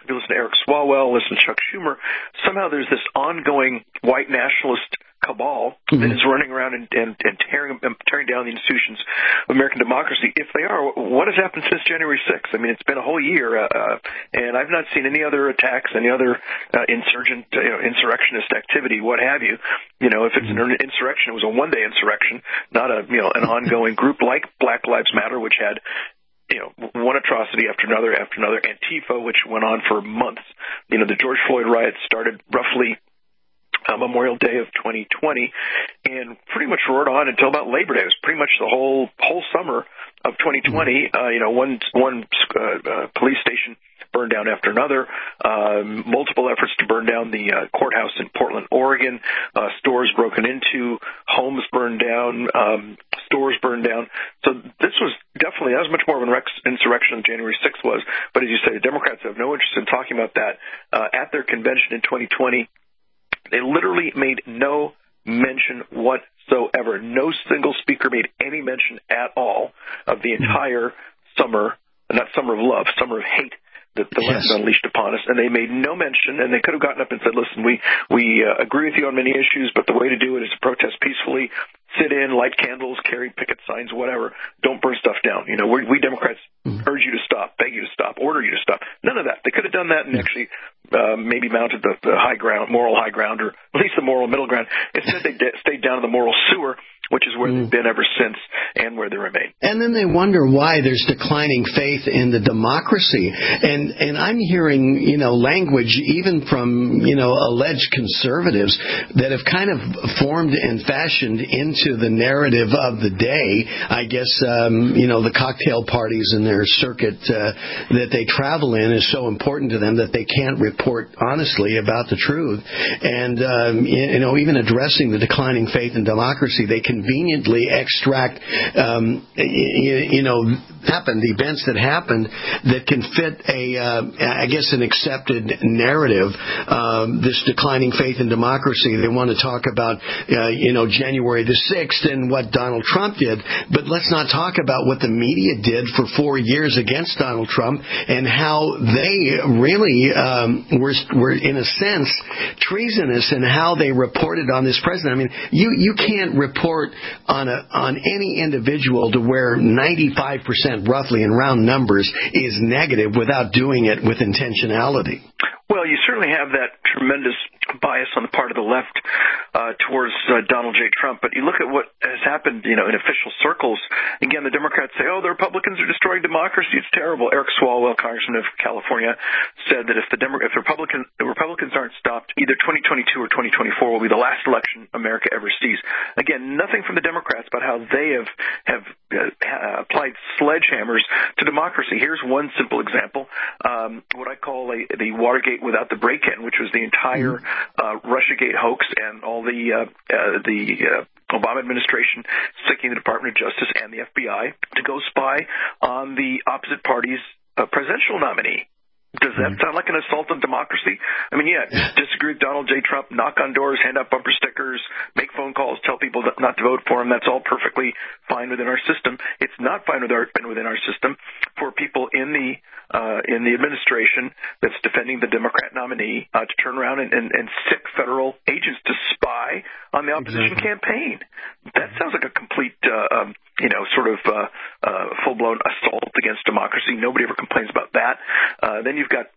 if you listen to Eric Swalwell, listen to Chuck Schumer, somehow there's this ongoing white nationalist cabal mm-hmm. that is running around and, and, and tearing, tearing down the institutions of American democracy. If they are, what has happened since January sixth? I mean, it's been a whole year, uh, and I've not seen any other attacks, any other uh, insurgent, you know, insurrectionist activity, what have you. You know, if it's an insurrection, it was a one-day insurrection, not a, you know, an ongoing group like Black Lives Matter, which had, you know, one atrocity after another after another. Antifa, which went on for months. You know, the George Floyd riots started roughly Uh, Memorial Day of twenty twenty, and pretty much roared on until about Labor Day. It was pretty much the whole whole summer of twenty twenty. Uh, you know, one one uh, uh, police station burned down after another. Uh, multiple efforts to burn down the uh, courthouse in Portland, Oregon. Uh, stores broken into, homes burned down, um, stores burned down. So this was definitely, that was much more of an insurrection than January sixth was. But as you say, the Democrats have no interest in talking about that. Uh, at their convention in twenty twenty, they literally made no mention whatsoever. No single speaker made any mention at all of the entire summer, not summer of love, summer of hate that the left yes. unleashed upon us. And they made no mention, and they could have gotten up and said, listen, we, we uh, agree with you on many issues, but the way to do it is to protest peacefully, sit in, light candles, carry picket signs, whatever. Don't burn stuff down. You know, we, we Democrats mm-hmm. urge you to stop, beg you to stop, order you to stop. None of that. They could have done that and mm-hmm. actually uh, maybe mounted the, the high ground, moral high ground, or at least the moral middle ground. Instead, they de- stayed down in the moral sewer, which is where mm. they've been ever since and where they remain. And then they wonder why there's declining faith in the democracy. And and I'm hearing, you know, language even from, you know, alleged conservatives that have kind of formed and fashioned into the narrative of the day. I guess, um, you know, the cocktail parties in their circuit uh, that they travel in is so important to them that they can't report honestly about the truth. And, um, you know, even addressing the declining faith in democracy, they can conveniently extract, um, you, you know, happened, events that happened that can fit a, uh, I guess, an accepted narrative. Um, this declining faith in democracy. They want to talk about, uh, you know, January the sixth and what Donald Trump did, but let's not talk about what the media did for four years against Donald Trump and how they really um, were, were, in a sense, treasonous in how they reported on this president. I mean, you you can't report on a on any individual to where ninety-five percent roughly in round numbers is negative without doing it with intentionality. Well, you certainly have that tremendous bias on the part of the left uh, towards uh, Donald J. Trump. But you look at what has happened, you know, in official circles. Again, the Democrats say, oh, the Republicans are destroying democracy. It's terrible. Eric Swalwell, Congressman of California, said that if the Demo- if the Republican, the Republicans aren't stopped, either twenty twenty-two or twenty twenty-four will be the last election America ever sees. Again, nothing from the Democrats about how they have, have uh, applied sledgehammers to democracy. Here's one simple example. Um, what I call a, the Watergate without the break-in, which was the entire uh, Russiagate hoax and all the uh, uh, the uh, Obama administration seeking the Department of Justice and the F B I to go spy on the opposite party's uh, presidential nominee. Does that sound like an assault on democracy? I mean, yeah, disagree with Donald J. Trump, knock on doors, hand out bumper stickers, make phone calls, tell people not to vote for him. That's all perfectly fine within our system. It's not fine within our system for people in the uh, in the administration that's defending the Democrat nominee uh, to turn around and, and, and sic federal agents to spy on the opposition exactly. campaign. That sounds like a complete, uh, um, you know, sort of uh, uh, full-blown assault against democracy. Nobody ever complains about that. Uh, then you've got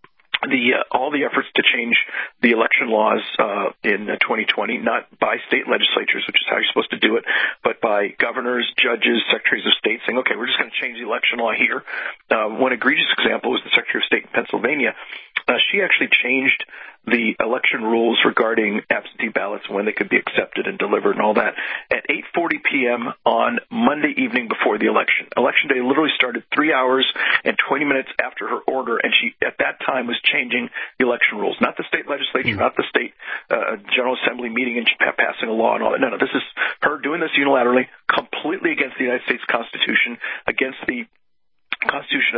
the uh, all the efforts to change the election laws uh, in uh, twenty twenty, not by state legislatures, which is how you're supposed to do it, but by governors, judges, secretaries of state saying, okay, we're just going to change the election law here. Uh, one egregious example was the Secretary of State in Pennsylvania. Uh, she actually changed the election rules regarding absentee ballots, when they could be accepted and delivered and all that, at eight forty p.m. on Monday evening before the election. Election day literally started three hours and twenty minutes after her order, and she, at that time, was changing the election rules. Not the state legislature, mm-hmm. not the state uh, General Assembly meeting and passing a law and all that. No, no, this is her doing this unilaterally, completely against the United States Constitution, against the Constitution of Pennsylvania.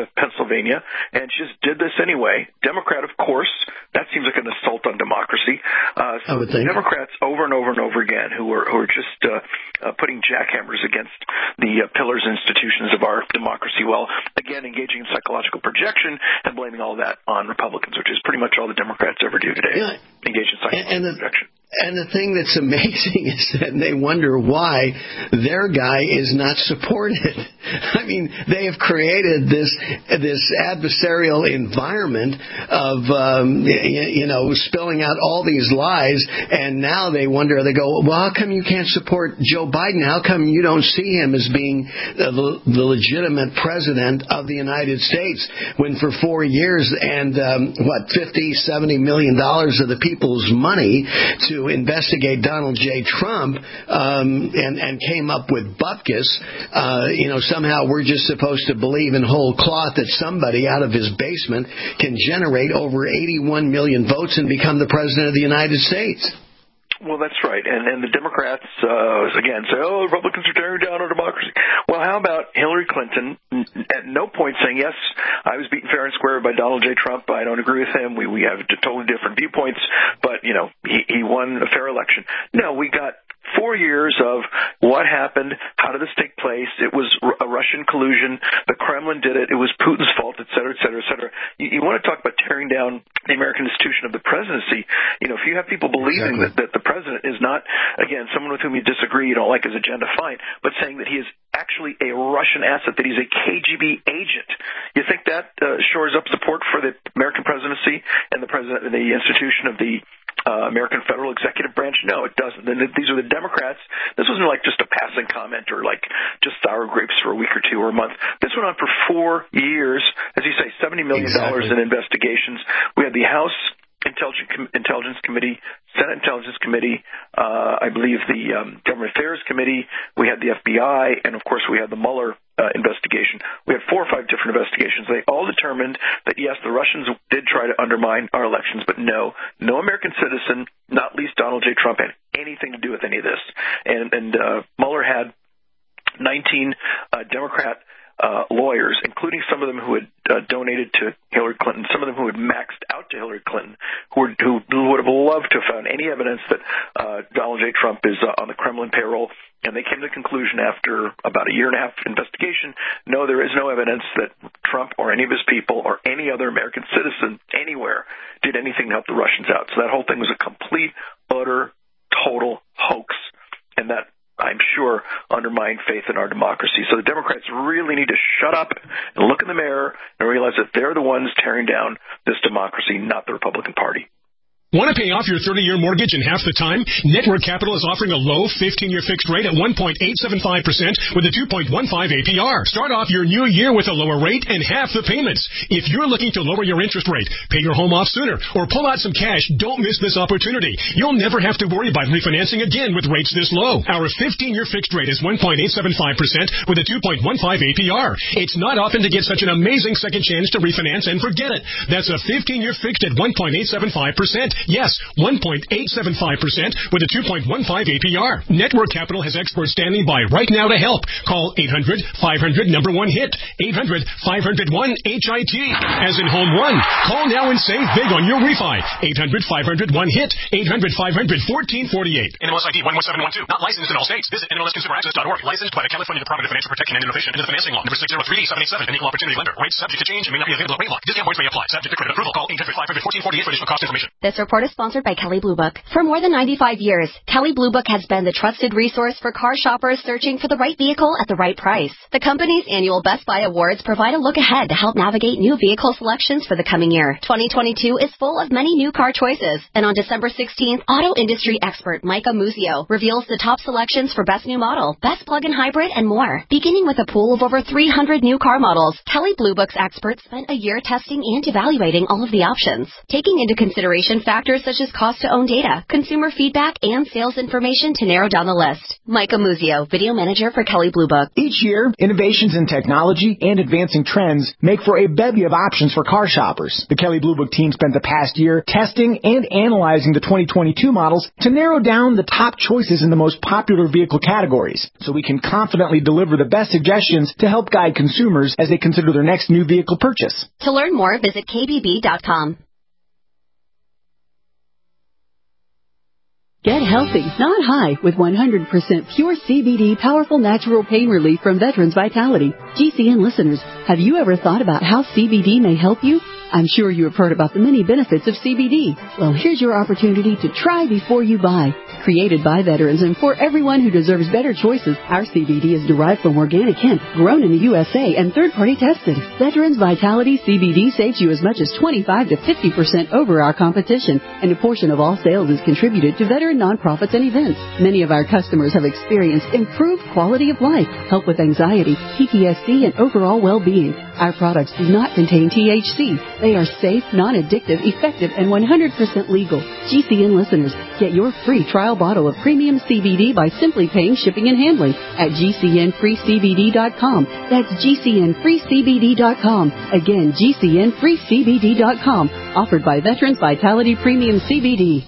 Pennsylvania, and she just did this anyway. Democrat, of course. That seems like an assault on democracy. Uh, so Democrats over and over and over again who are, who are just uh, uh, putting jackhammers against the uh, pillars and institutions of our democracy, while, again, engaging in psychological projection and blaming all that on Republicans, which is pretty much all the Democrats ever do today, yeah. engage in psychological and, and the, projection. And the thing that's amazing is that they wonder why their guy is not supported. I mean, they have created this this adversarial environment of, um, you, you know, spilling out all these lies, and now they wonder, they go, well, how come you can't support Joe Biden? How come you don't see him as being the, the legitimate president of the United States, when for four years and, um, what, fifty, seventy million dollars of the people's money to investigate Donald J. Trump um, and, and came up with bupkis. Uh, you know, somehow we're just supposed to believe in whole cloth that somebody out of his basement can generate over eighty-one million votes and become the president of the United States. Well, that's right. And, and the Democrats, uh, again, say, oh, Republicans are tearing down our democracy. Well, how about Hillary Clinton at no point saying, yes, I was beaten fair and square by Donald J. Trump. I don't agree with him. We, we have totally different viewpoints, but, you know, he, he won a fair election. No, we got four years of what happened, how did this take place, it was a Russian collusion, the Kremlin did it, it was Putin's fault, et cetera, et cetera, et cetera. You, you want to talk about tearing down the American institution of the presidency. You know, if you have people believing exactly. that, that the president is not, again, someone with whom you disagree, you don't like his agenda, fine, but saying that he is actually a Russian asset, that he's a K G B agent, you think that uh, shores up support for the American presidency and the president, the institution of the Uh, American federal executive branch? No, it doesn't. And these are the Democrats. This wasn't like just a passing comment or like just sour grapes for a week or two or a month. This went on for four years. As you say, seventy million dollars exactly. in investigations. We had the House Intelligence, Intelligence Committee, Senate Intelligence Committee, uh, I believe the um, Government Affairs Committee, we had the F B I, and of course we had the Mueller uh, investigation. We had four or five different investigations. They all determined that, yes, the Russians did try to undermine our elections, but no, no American citizen, not least Donald J. Trump, had anything to do with any of this. And, and uh, Mueller had nineteen uh, Democrat Uh, lawyers, including some of them who had uh, donated to Hillary Clinton, some of them who had maxed out to Hillary Clinton, who, were, who, who would have loved to have found any evidence that uh, Donald J. Trump is uh, on the Kremlin payroll. And they came to the conclusion after about a year and a half investigation, no, there is no evidence that Trump or any of his people or any other American citizen anywhere did anything to help the Russians out. So that whole thing was a complete, utter, total hoax. And that, I'm sure, undermine faith in our democracy. So the Democrats really need to shut up and look in the mirror and realize that they're the ones tearing down this democracy, not the Republican Party. Want to pay off your thirty-year mortgage in half the time? Network Capital is offering a low fifteen-year fixed rate at one point eight seven five percent with a two point one five A P R. Start off your new year with a lower rate and half the payments. If you're looking to lower your interest rate, pay your home off sooner, or pull out some cash, don't miss this opportunity. You'll never have to worry about refinancing again with rates this low. Our fifteen-year fixed rate is one point eight seven five percent with a two point one five A P R. It's not often to get such an amazing second chance to refinance and forget it. That's a fifteen-year fixed at one point eight seven five percent. Yes, one point eight seven five percent with a two point one five A P R. Network Capital has experts standing by right now to help. Call eight hundred five hundred number one hit. eight hundred five hundred one H I T. As in home run. Call now and save big on your refi. eight hundred five hundred one hit. eight hundred five hundred fourteen forty-eight. N M L S I D one one seven one two. Not licensed in all states. Visit N M L S consumer access dot org. Licensed by the California Department of Financial Protection and Innovation and the Financing Law. Number six zero three D seven eight seven. An equal opportunity lender. Rates subject to change and may not be available at rate lock. Discount points may apply. Subject to credit approval. Call eight hundred five hundred fourteen forty-eight for additional cost information. This report is sponsored by Kelley Blue Book. For more than ninety-five years, Kelley Blue Book has been the trusted resource for car shoppers searching for the right vehicle at the right price. The company's annual Best Buy Awards provide a look ahead to help navigate new vehicle selections for the coming year. twenty twenty-two is full of many new car choices, and on December sixteenth, auto industry expert Micah Muzio reveals the top selections for best new model, best plug-in hybrid, and more. Beginning with a pool of over three hundred new car models, Kelley Blue Book's experts spent a year testing and evaluating all of the options. Taking into consideration factors factors such as cost-to-own data, consumer feedback, and sales information to narrow down the list. Micah Muzio, Video Manager for Kelley Blue Book. Each year, innovations in technology and advancing trends make for a bevy of options for car shoppers. The Kelley Blue Book team spent the past year testing and analyzing the twenty twenty-two models to narrow down the top choices in the most popular vehicle categories, so we can confidently deliver the best suggestions to help guide consumers as they consider their next new vehicle purchase. To learn more, visit K B B dot com. Get healthy, not high, with one hundred percent pure C B D powerful natural pain relief from Veterans Vitality. G C N listeners, have you ever thought about how C B D may help you? I'm sure you have heard about the many benefits of C B D. Well, here's your opportunity to try before you buy. Created by veterans and for everyone who deserves better choices, our C B D is derived from organic hemp, grown in the U S A, and third-party tested. Veterans Vitality C B D saves you as much as twenty-five to fifty percent over our competition, and a portion of all sales is contributed to veteran nonprofits and events. Many of our customers have experienced improved quality of life, help with anxiety, P T S D, and overall well-being. Our products do not contain T H C. They are safe, non-addictive, effective, and one hundred percent legal. G C N listeners, get your free trial bottle of premium C B D by simply paying shipping and handling at G C N free C B D dot com. That's G C N free C B D dot com. Again, G C N free C B D dot com. Offered by Veterans Vitality Premium C B D.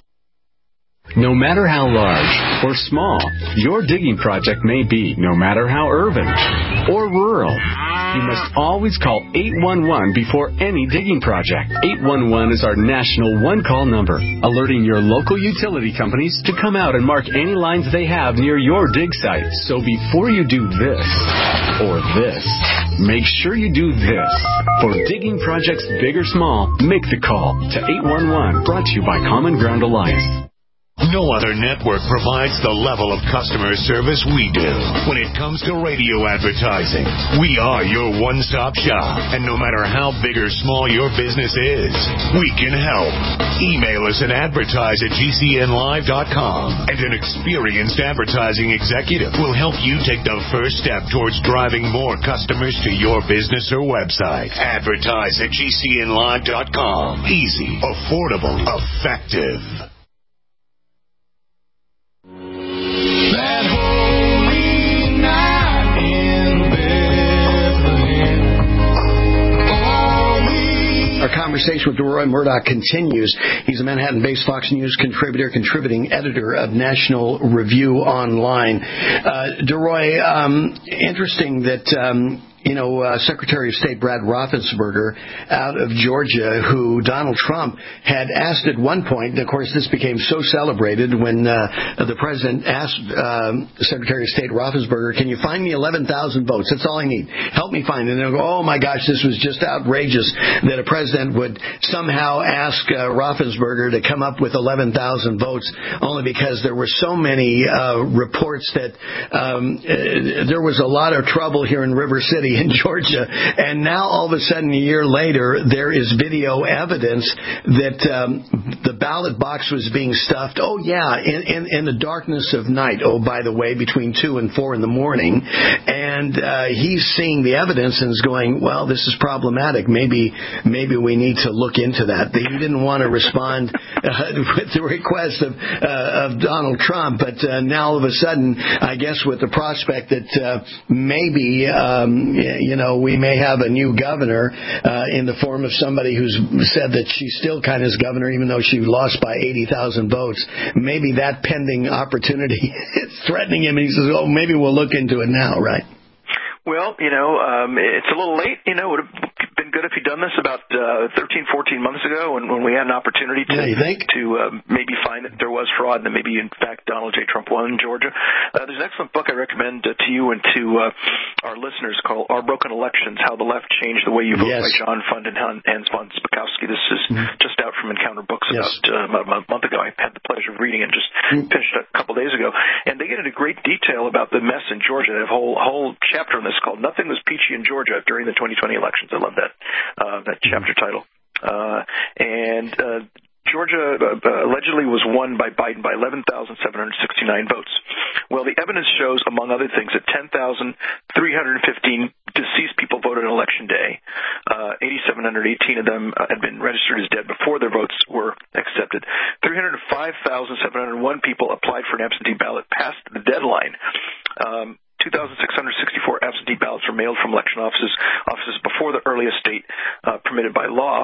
No matter how large or small your digging project may be, no matter how urban or rural, you must always call eight one one before any digging project. eight one one is our national one-call number, alerting your local utility companies to come out and mark any lines they have near your dig site. So before you do this or this, make sure you do this. For digging projects big or small, make the call to eight one one, brought to you by Common Ground Alliance. No other network provides the level of customer service we do. When it comes to radio advertising, we are your one-stop shop. And no matter how big or small your business is, we can help. Email us and advertise at G C N live dot com. And an experienced advertising executive will help you take the first step towards driving more customers to your business or website. Advertise at G C N live dot com. Easy, affordable, effective. Our conversation with DeRoy Murdock continues. He's a Manhattan-based Fox News contributor, contributing editor of National Review Online. Uh, DeRoy, um, interesting that... Um, You know, uh, Secretary of State Brad Raffensperger out of Georgia, who Donald Trump had asked at one point, and of course this became so celebrated when uh, the president asked um, Secretary of State Raffensperger, can you find me eleven thousand votes? That's all I need. Help me find it. And they'll go, oh my gosh, this was just outrageous that a president would somehow ask uh, Raffensperger to come up with eleven thousand votes, only because there were so many uh, reports that um, uh, there was a lot of trouble here in River City in Georgia, and now all of a sudden a year later there is video evidence that um, the ballot box was being stuffed, oh yeah, in, in, in the darkness of night, oh by the way, between two and four in the morning, and uh, he's seeing the evidence and is going, well, this is problematic, maybe maybe we need to look into that. He didn't want to respond uh, with the request of, uh, of Donald Trump, but uh, now all of a sudden, I guess with the prospect that uh, maybe um, you know, we may have a new governor uh, in the form of somebody who's said that she's still kind of governor, even though she lost by eighty thousand votes. Maybe that pending opportunity is threatening him, and he says, oh, maybe we'll look into it now, right? Well, you know, um, it's a little late. You know, it would have been good if he'd done this about uh, thirteen, fourteen months ago when, when we had an opportunity to yeah, you think? to uh, maybe find that there was fraud and that maybe, in fact, Donald J. Trump won in Georgia. Uh, there's an excellent book I recommend uh, to you and to uh, our listeners called Our Broken Elections, How the Left Changed the Way You Vote, yes. by John Fund and Hans von Spakovsky. This is mm-hmm. just out from Encounter Books yes. about, uh, about a month ago. I had the pleasure of reading it just mm-hmm. finished a couple days ago. And they get into great detail about the mess in Georgia. They have a whole, whole chapter on this called Nothing Was Peachy in Georgia during the twenty twenty elections. I love that uh, that chapter title. Uh, and uh, Georgia uh, allegedly was won by Biden by eleven thousand seven hundred sixty-nine votes. Well, the evidence shows, among other things, that ten thousand three hundred fifteen deceased people voted on Election Day. Uh, eight thousand seven hundred eighteen of them uh, had been registered as dead before their votes were accepted. seventy-one people applied for an absentee ballot past the deadline. Um, two thousand six hundred sixty-four absentee ballots were mailed from election offices offices before the earliest date uh, permitted by law.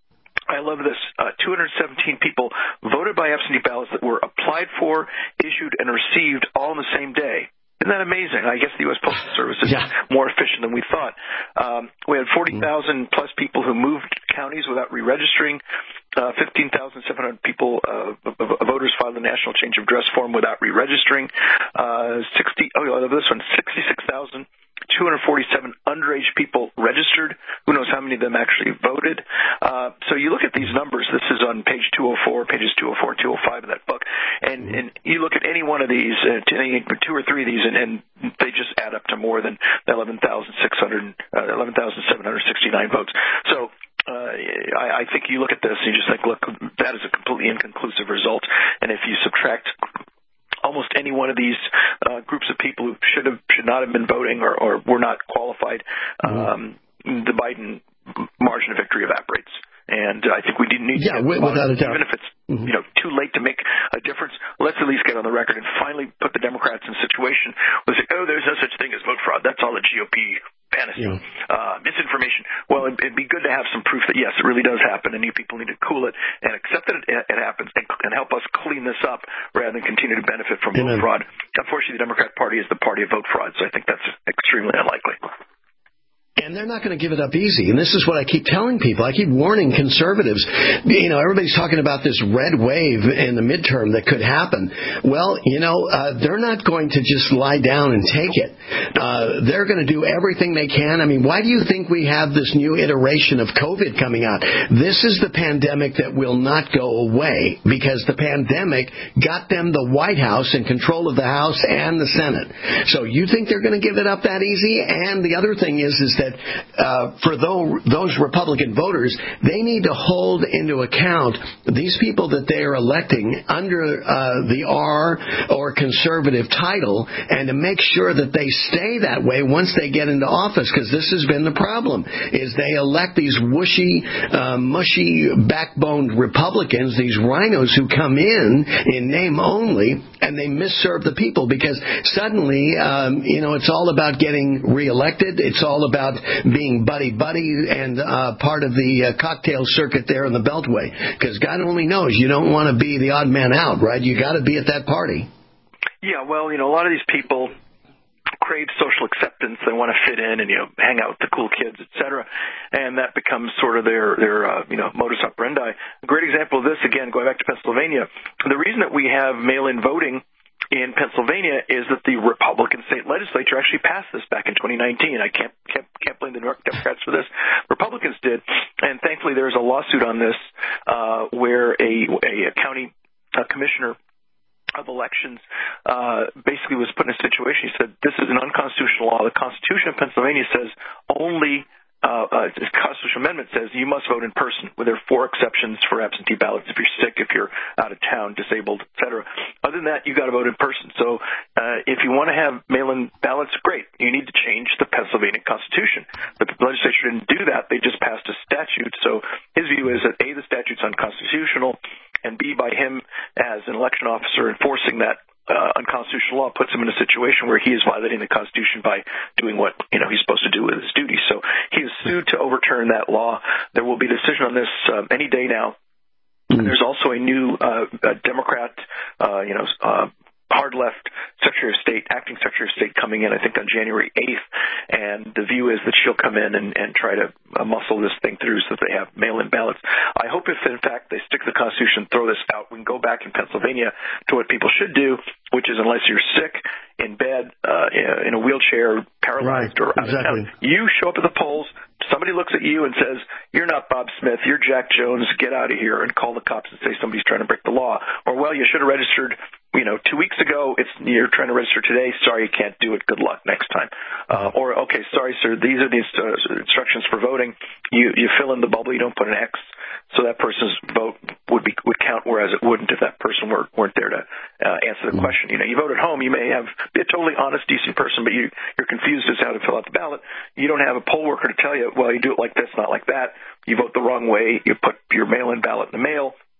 I love this. Uh, two hundred seventeen people voted by absentee ballots that were applied for, issued, and received all in the same day. Isn't that amazing? I guess the U S Postal Service is yeah. more efficient than we thought. Um, we had forty thousand plus people who moved counties without re-registering. Uh, fifteen thousand seven hundred people, uh, voters filed the national change of address form without re-registering. Uh, sixty, oh, I love this one, sixty-six thousand two hundred forty-seven underage people registered. Who knows how many of them actually voted? Uh, so you look at these numbers. This is on page two oh four, pages two oh four and two oh five of that book. And, and you look at any one of these, uh, two or three of these, and, and they just add up to more than eleven thousand six hundred, uh, eleven thousand seven hundred sixty-nine votes. So Uh, I, I think you look at this and you just think, look, that is a completely inconclusive result. And if you subtract almost any one of these uh, groups of people who should have should not have been voting or, or were not qualified, um, the Biden margin of victory evaporates. And I think we didn't need yeah, to get without a doubt. Even if it's mm-hmm. you know too late to make a difference, let's at least get on the record and finally put the Democrats in a situation where they say, oh, there's no such thing as vote fraud. That's all the G O P fantasy, yeah. uh, misinformation. Well, it'd, it'd be good to have some proof that, yes, it really does happen, and you people need to cool it and accept that it, it happens and, and help us clean this up rather than continue to benefit from Amen. vote fraud. Unfortunately, the Democrat Party is the party of vote fraud, so I think that's extremely unlikely. And they're not going to give it up easy. And this is what I keep telling people. I keep warning conservatives. You know, everybody's talking about this red wave in the midterm that could happen. Well, you know, uh, they're not going to just lie down and take it. Uh, they're going to do everything they can. I mean, why do you think we have this new iteration of COVID coming out? This is the pandemic that will not go away because the pandemic got them the White House in control of the House and the Senate. So you think they're going to give it up that easy? And the other thing is, is that Uh, for those, those Republican voters, they need to hold into account these people that they are electing under uh, the R or conservative title and to make sure that they stay that way once they get into office, because this has been the problem, is they elect these whooshy, uh, mushy, backboned Republicans, these rhinos who come in in name only, and they misserve the people because suddenly, um, you know, it's all about getting reelected. It's all about being buddy-buddy and uh, part of the uh, cocktail circuit there in the Beltway. Because God only knows you don't want to be the odd man out, right? You got to be at that party. Yeah, well, you know, a lot of these people crave social acceptance. They want to fit in and, you know, hang out with the cool kids, et cetera. And that becomes sort of their, their uh, you know, modus operandi. A great example of this, again, going back to Pennsylvania, the reason that we have mail-in voting in Pennsylvania is that the Republican state legislature actually passed this back in twenty nineteen. I can't can't, can't blame the Democrats for this. Republicans did, and thankfully there's a lawsuit on this uh, where a, a county uh, commissioner of elections uh, basically was put in a situation. He said, this is an unconstitutional law. The Constitution of Pennsylvania says only Uh, uh, the constitutional amendment says you must vote in person, with there are four exceptions for absentee ballots if you're sick, if you're out of town, disabled, et cetera. Other than that, you got to vote in person. So uh, if you want to have mail-in ballots, great. You need to change the Pennsylvania Constitution. But the legislature didn't do that. They just passed a statute. So his view is that, A, the statute's unconstitutional, and B, by him as an election officer enforcing that Uh, unconstitutional law puts him in a situation where he is violating the Constitution by doing what, you know, he's supposed to do with his duties. So he is sued to overturn that law. There will be a decision on this uh, any day now. And there's also a new uh, a Democrat, uh, you know, uh, hard left Secretary of State, acting Secretary of State coming in, I think, on January eighth. And the view is that she'll come in and, and try to uh, muscle this thing through so that they have mail-in ballots. I hope if, in fact, they stick to the Constitution, throw this out, we can go back in Pennsylvania to what people should do, which is unless you're sick, in bed, uh, in a wheelchair, paralyzed, right, or out exactly. of town, you show up at the polls, somebody looks at you and says, you're not Bob Smith, you're Jack Jones, get out of here, and call the cops and say somebody's trying to break the law. Or, well, you should have registered, you know, two weeks ago, it's you're trying to register today, sorry, you can't do it, good luck next time. Uh, or, okay, sorry, sir, these are the uh, instructions for voting. You you fill in the bubble, you don't put an X, so that person's vote would be would count, whereas it wouldn't if that person were, weren't there to uh, answer the question. You know, you vote at home, you may have be a totally honest, decent person, but you, you're confused as to how to fill out the ballot. You don't have a poll worker to tell you, well, you do it like this, not like that. You vote the wrong way, you put your mail-in ballot in the mail,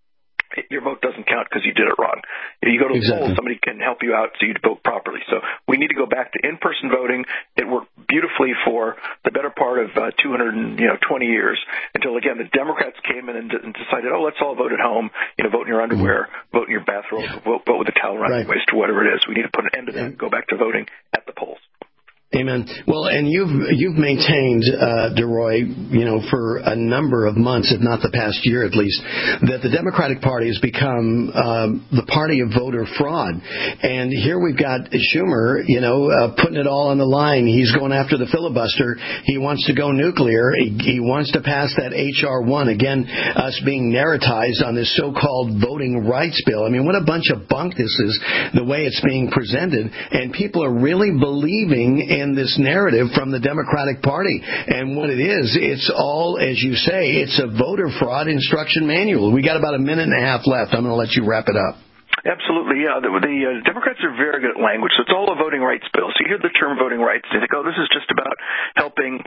your vote doesn't count because you did it wrong. If you go to the Exactly. polls, somebody can help you out so you vote properly. So we need to go back to in-person voting. It worked beautifully for the better part of uh, two hundred twenty years until, again, the Democrats came in and, d- and decided, oh, let's all vote at home, you know, vote in your underwear, mm-hmm. vote in your bathrobe, vote, vote with a towel around Right. your waist or whatever it is. We need to put an end to that and go back to voting at the polls. Amen. Well, and you've you've maintained, uh, DeRoy, you know, for a number of months, if not the past year at least, that the Democratic Party has become um, the party of voter fraud. And here we've got Schumer, you know, uh, putting it all on the line. He's going after the filibuster. He wants to go nuclear. He, he wants to pass that H R one. Again, us being narratized on this so-called voting rights bill. I mean, what a bunch of bunk this is, the way it's being presented. And people are really believing in this narrative from the Democratic Party. And what it is, it's all, as you say, it's a voter fraud instruction manual. We got about a minute and a half left. I'm going to let you wrap it up. Absolutely, yeah. The, the uh, Democrats are very good at language. So it's all a voting rights bill. So you hear the term voting rights, and you think, oh, this is just about helping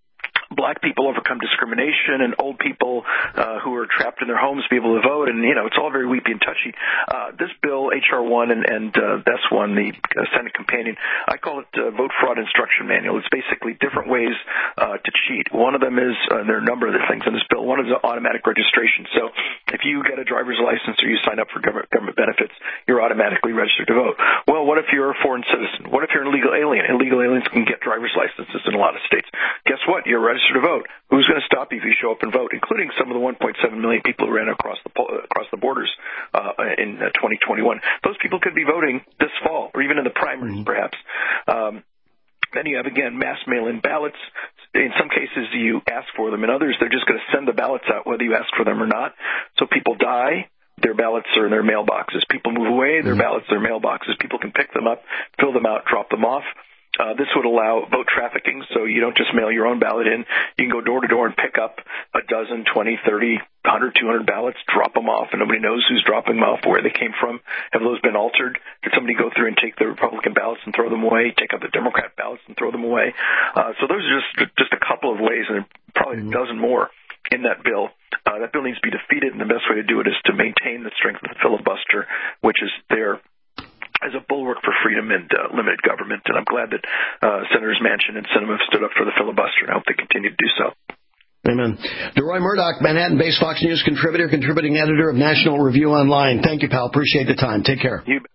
black people overcome discrimination and old people uh, who are trapped in their homes be able to vote, and, you know, it's all very weepy and touchy. Uh, this bill, H R one and, and uh, S one, the uh, Senate companion, I call it uh, Vote Fraud Instruction Manual. It's basically different ways uh, to cheat. One of them is, uh, there are a number of the things in this bill. One is automatic registration. So if you get a driver's license or you sign up for government, government benefits, you're automatically registered to vote. Well, what if you're a foreign citizen? What if you're an illegal alien? Illegal aliens can get driver's licenses in a lot of states. Guess what? You're registered to vote. Who's going to stop you if you show up and vote, including some of the one point seven million people who ran across the across the borders uh, in uh, twenty twenty-one? Those people could be voting this fall or even in the primaries, mm-hmm. perhaps. Um, then you have, again, mass mail-in ballots. In some cases, you ask for them. In others, they're just going to send the ballots out whether you ask for them or not. So people die. Their ballots are in their mailboxes. People move away. Their ballots are in their mailboxes. People can pick them up, fill them out, drop them off. Uh, this would allow vote trafficking, so you don't just mail your own ballot in. You can go door to door and pick up a dozen, twenty, thirty, one hundred, two hundred ballots, drop them off, and nobody knows who's dropping them off, where they came from. Have those been altered? Did somebody go through and take the Republican ballots and throw them away, take out the Democrat ballots and throw them away? Uh, so those are just just a couple of ways, and probably a dozen more in that bill. Uh, that bill needs to be defeated, and the best way to do it is to maintain the strength of the filibuster, which is there as a bulwark for freedom and uh, limited government. And I'm glad that uh, Senators Manchin and Sinema have stood up for the filibuster, and I hope they continue to do so. Amen. DeRoy Murdock, Manhattan-based Fox News contributor, contributing editor of National Review Online. Thank you, pal. Appreciate the time. Take care. You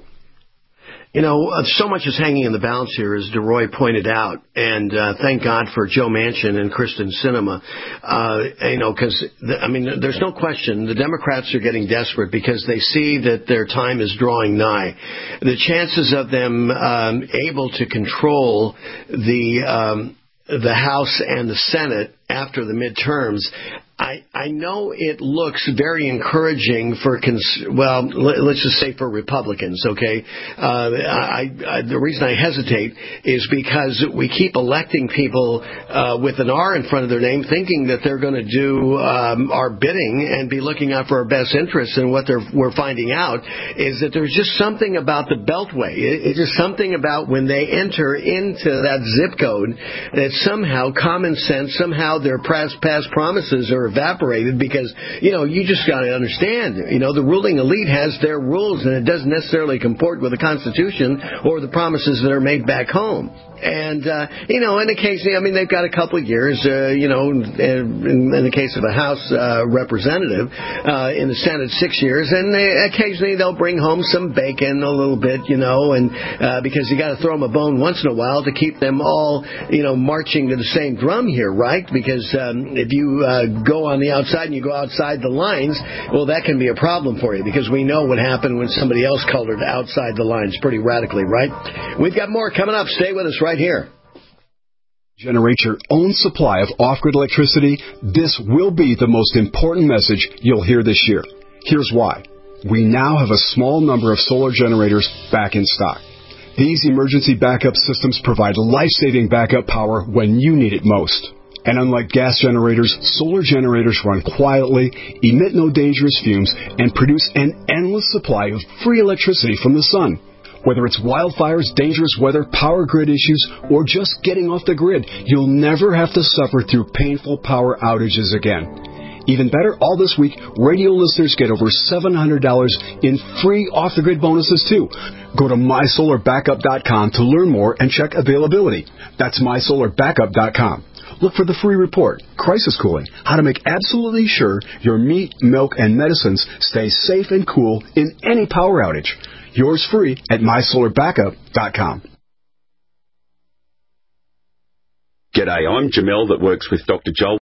You know, uh, so much is hanging in the balance here, as DeRoy pointed out, and uh, thank God for Joe Manchin and Kristen Sinema. Uh, you know, because, I mean, there's no question the Democrats are getting desperate because they see that their time is drawing nigh. The chances of them um, able to control the um, the House and the Senate after the midterms, I, I know it looks very encouraging for, cons- well, let's just say for Republicans, okay? Uh, I, I, the reason I hesitate is because we keep electing people uh, with an R in front of their name, thinking that they're going to do um, our bidding and be looking out for our best interests. And what they're, we're finding out is that there's just something about the Beltway. It, it's just something about when they enter into that zip code that somehow common sense, somehow their past, past promises are evaporated, because, you know, you just got to understand, you know, the ruling elite has their rules, and it doesn't necessarily comport with the Constitution or the promises that are made back home. And, uh, you know, in occasionally, I mean, they've got a couple of years, uh, you know, in, in the case of a House uh, representative, uh, in the Senate, six years, and they, occasionally they'll bring home some bacon a little bit, you know, and uh, because you got to throw them a bone once in a while to keep them all, you know, marching to the same drum here, right? Because um, if you uh, go on the outside and you go outside the lines, well, that can be a problem for you, because we know what happened when somebody else colored outside the lines pretty radically, right? We've got more coming up. Stay with us right here. Generate your own supply of off-grid electricity. This will be the most important message you'll hear this year. Here's why. We now have a small number of solar generators back in stock. These emergency backup systems provide life-saving backup power when you need it most. And unlike gas generators, solar generators run quietly, emit no dangerous fumes, and produce an endless supply of free electricity from the sun. Whether it's wildfires, dangerous weather, power grid issues, or just getting off the grid, you'll never have to suffer through painful power outages again. Even better, all this week, radio listeners get over seven hundred dollars in free off-the-grid bonuses, too. Go to my solar backup dot com to learn more and check availability. That's my solar backup dot com. Look for the free report, Crisis Cooling, how to make absolutely sure your meat, milk, and medicines stay safe and cool in any power outage. Yours free at my solar backup dot com. G'day, I'm Jamel that works with Doctor Joel.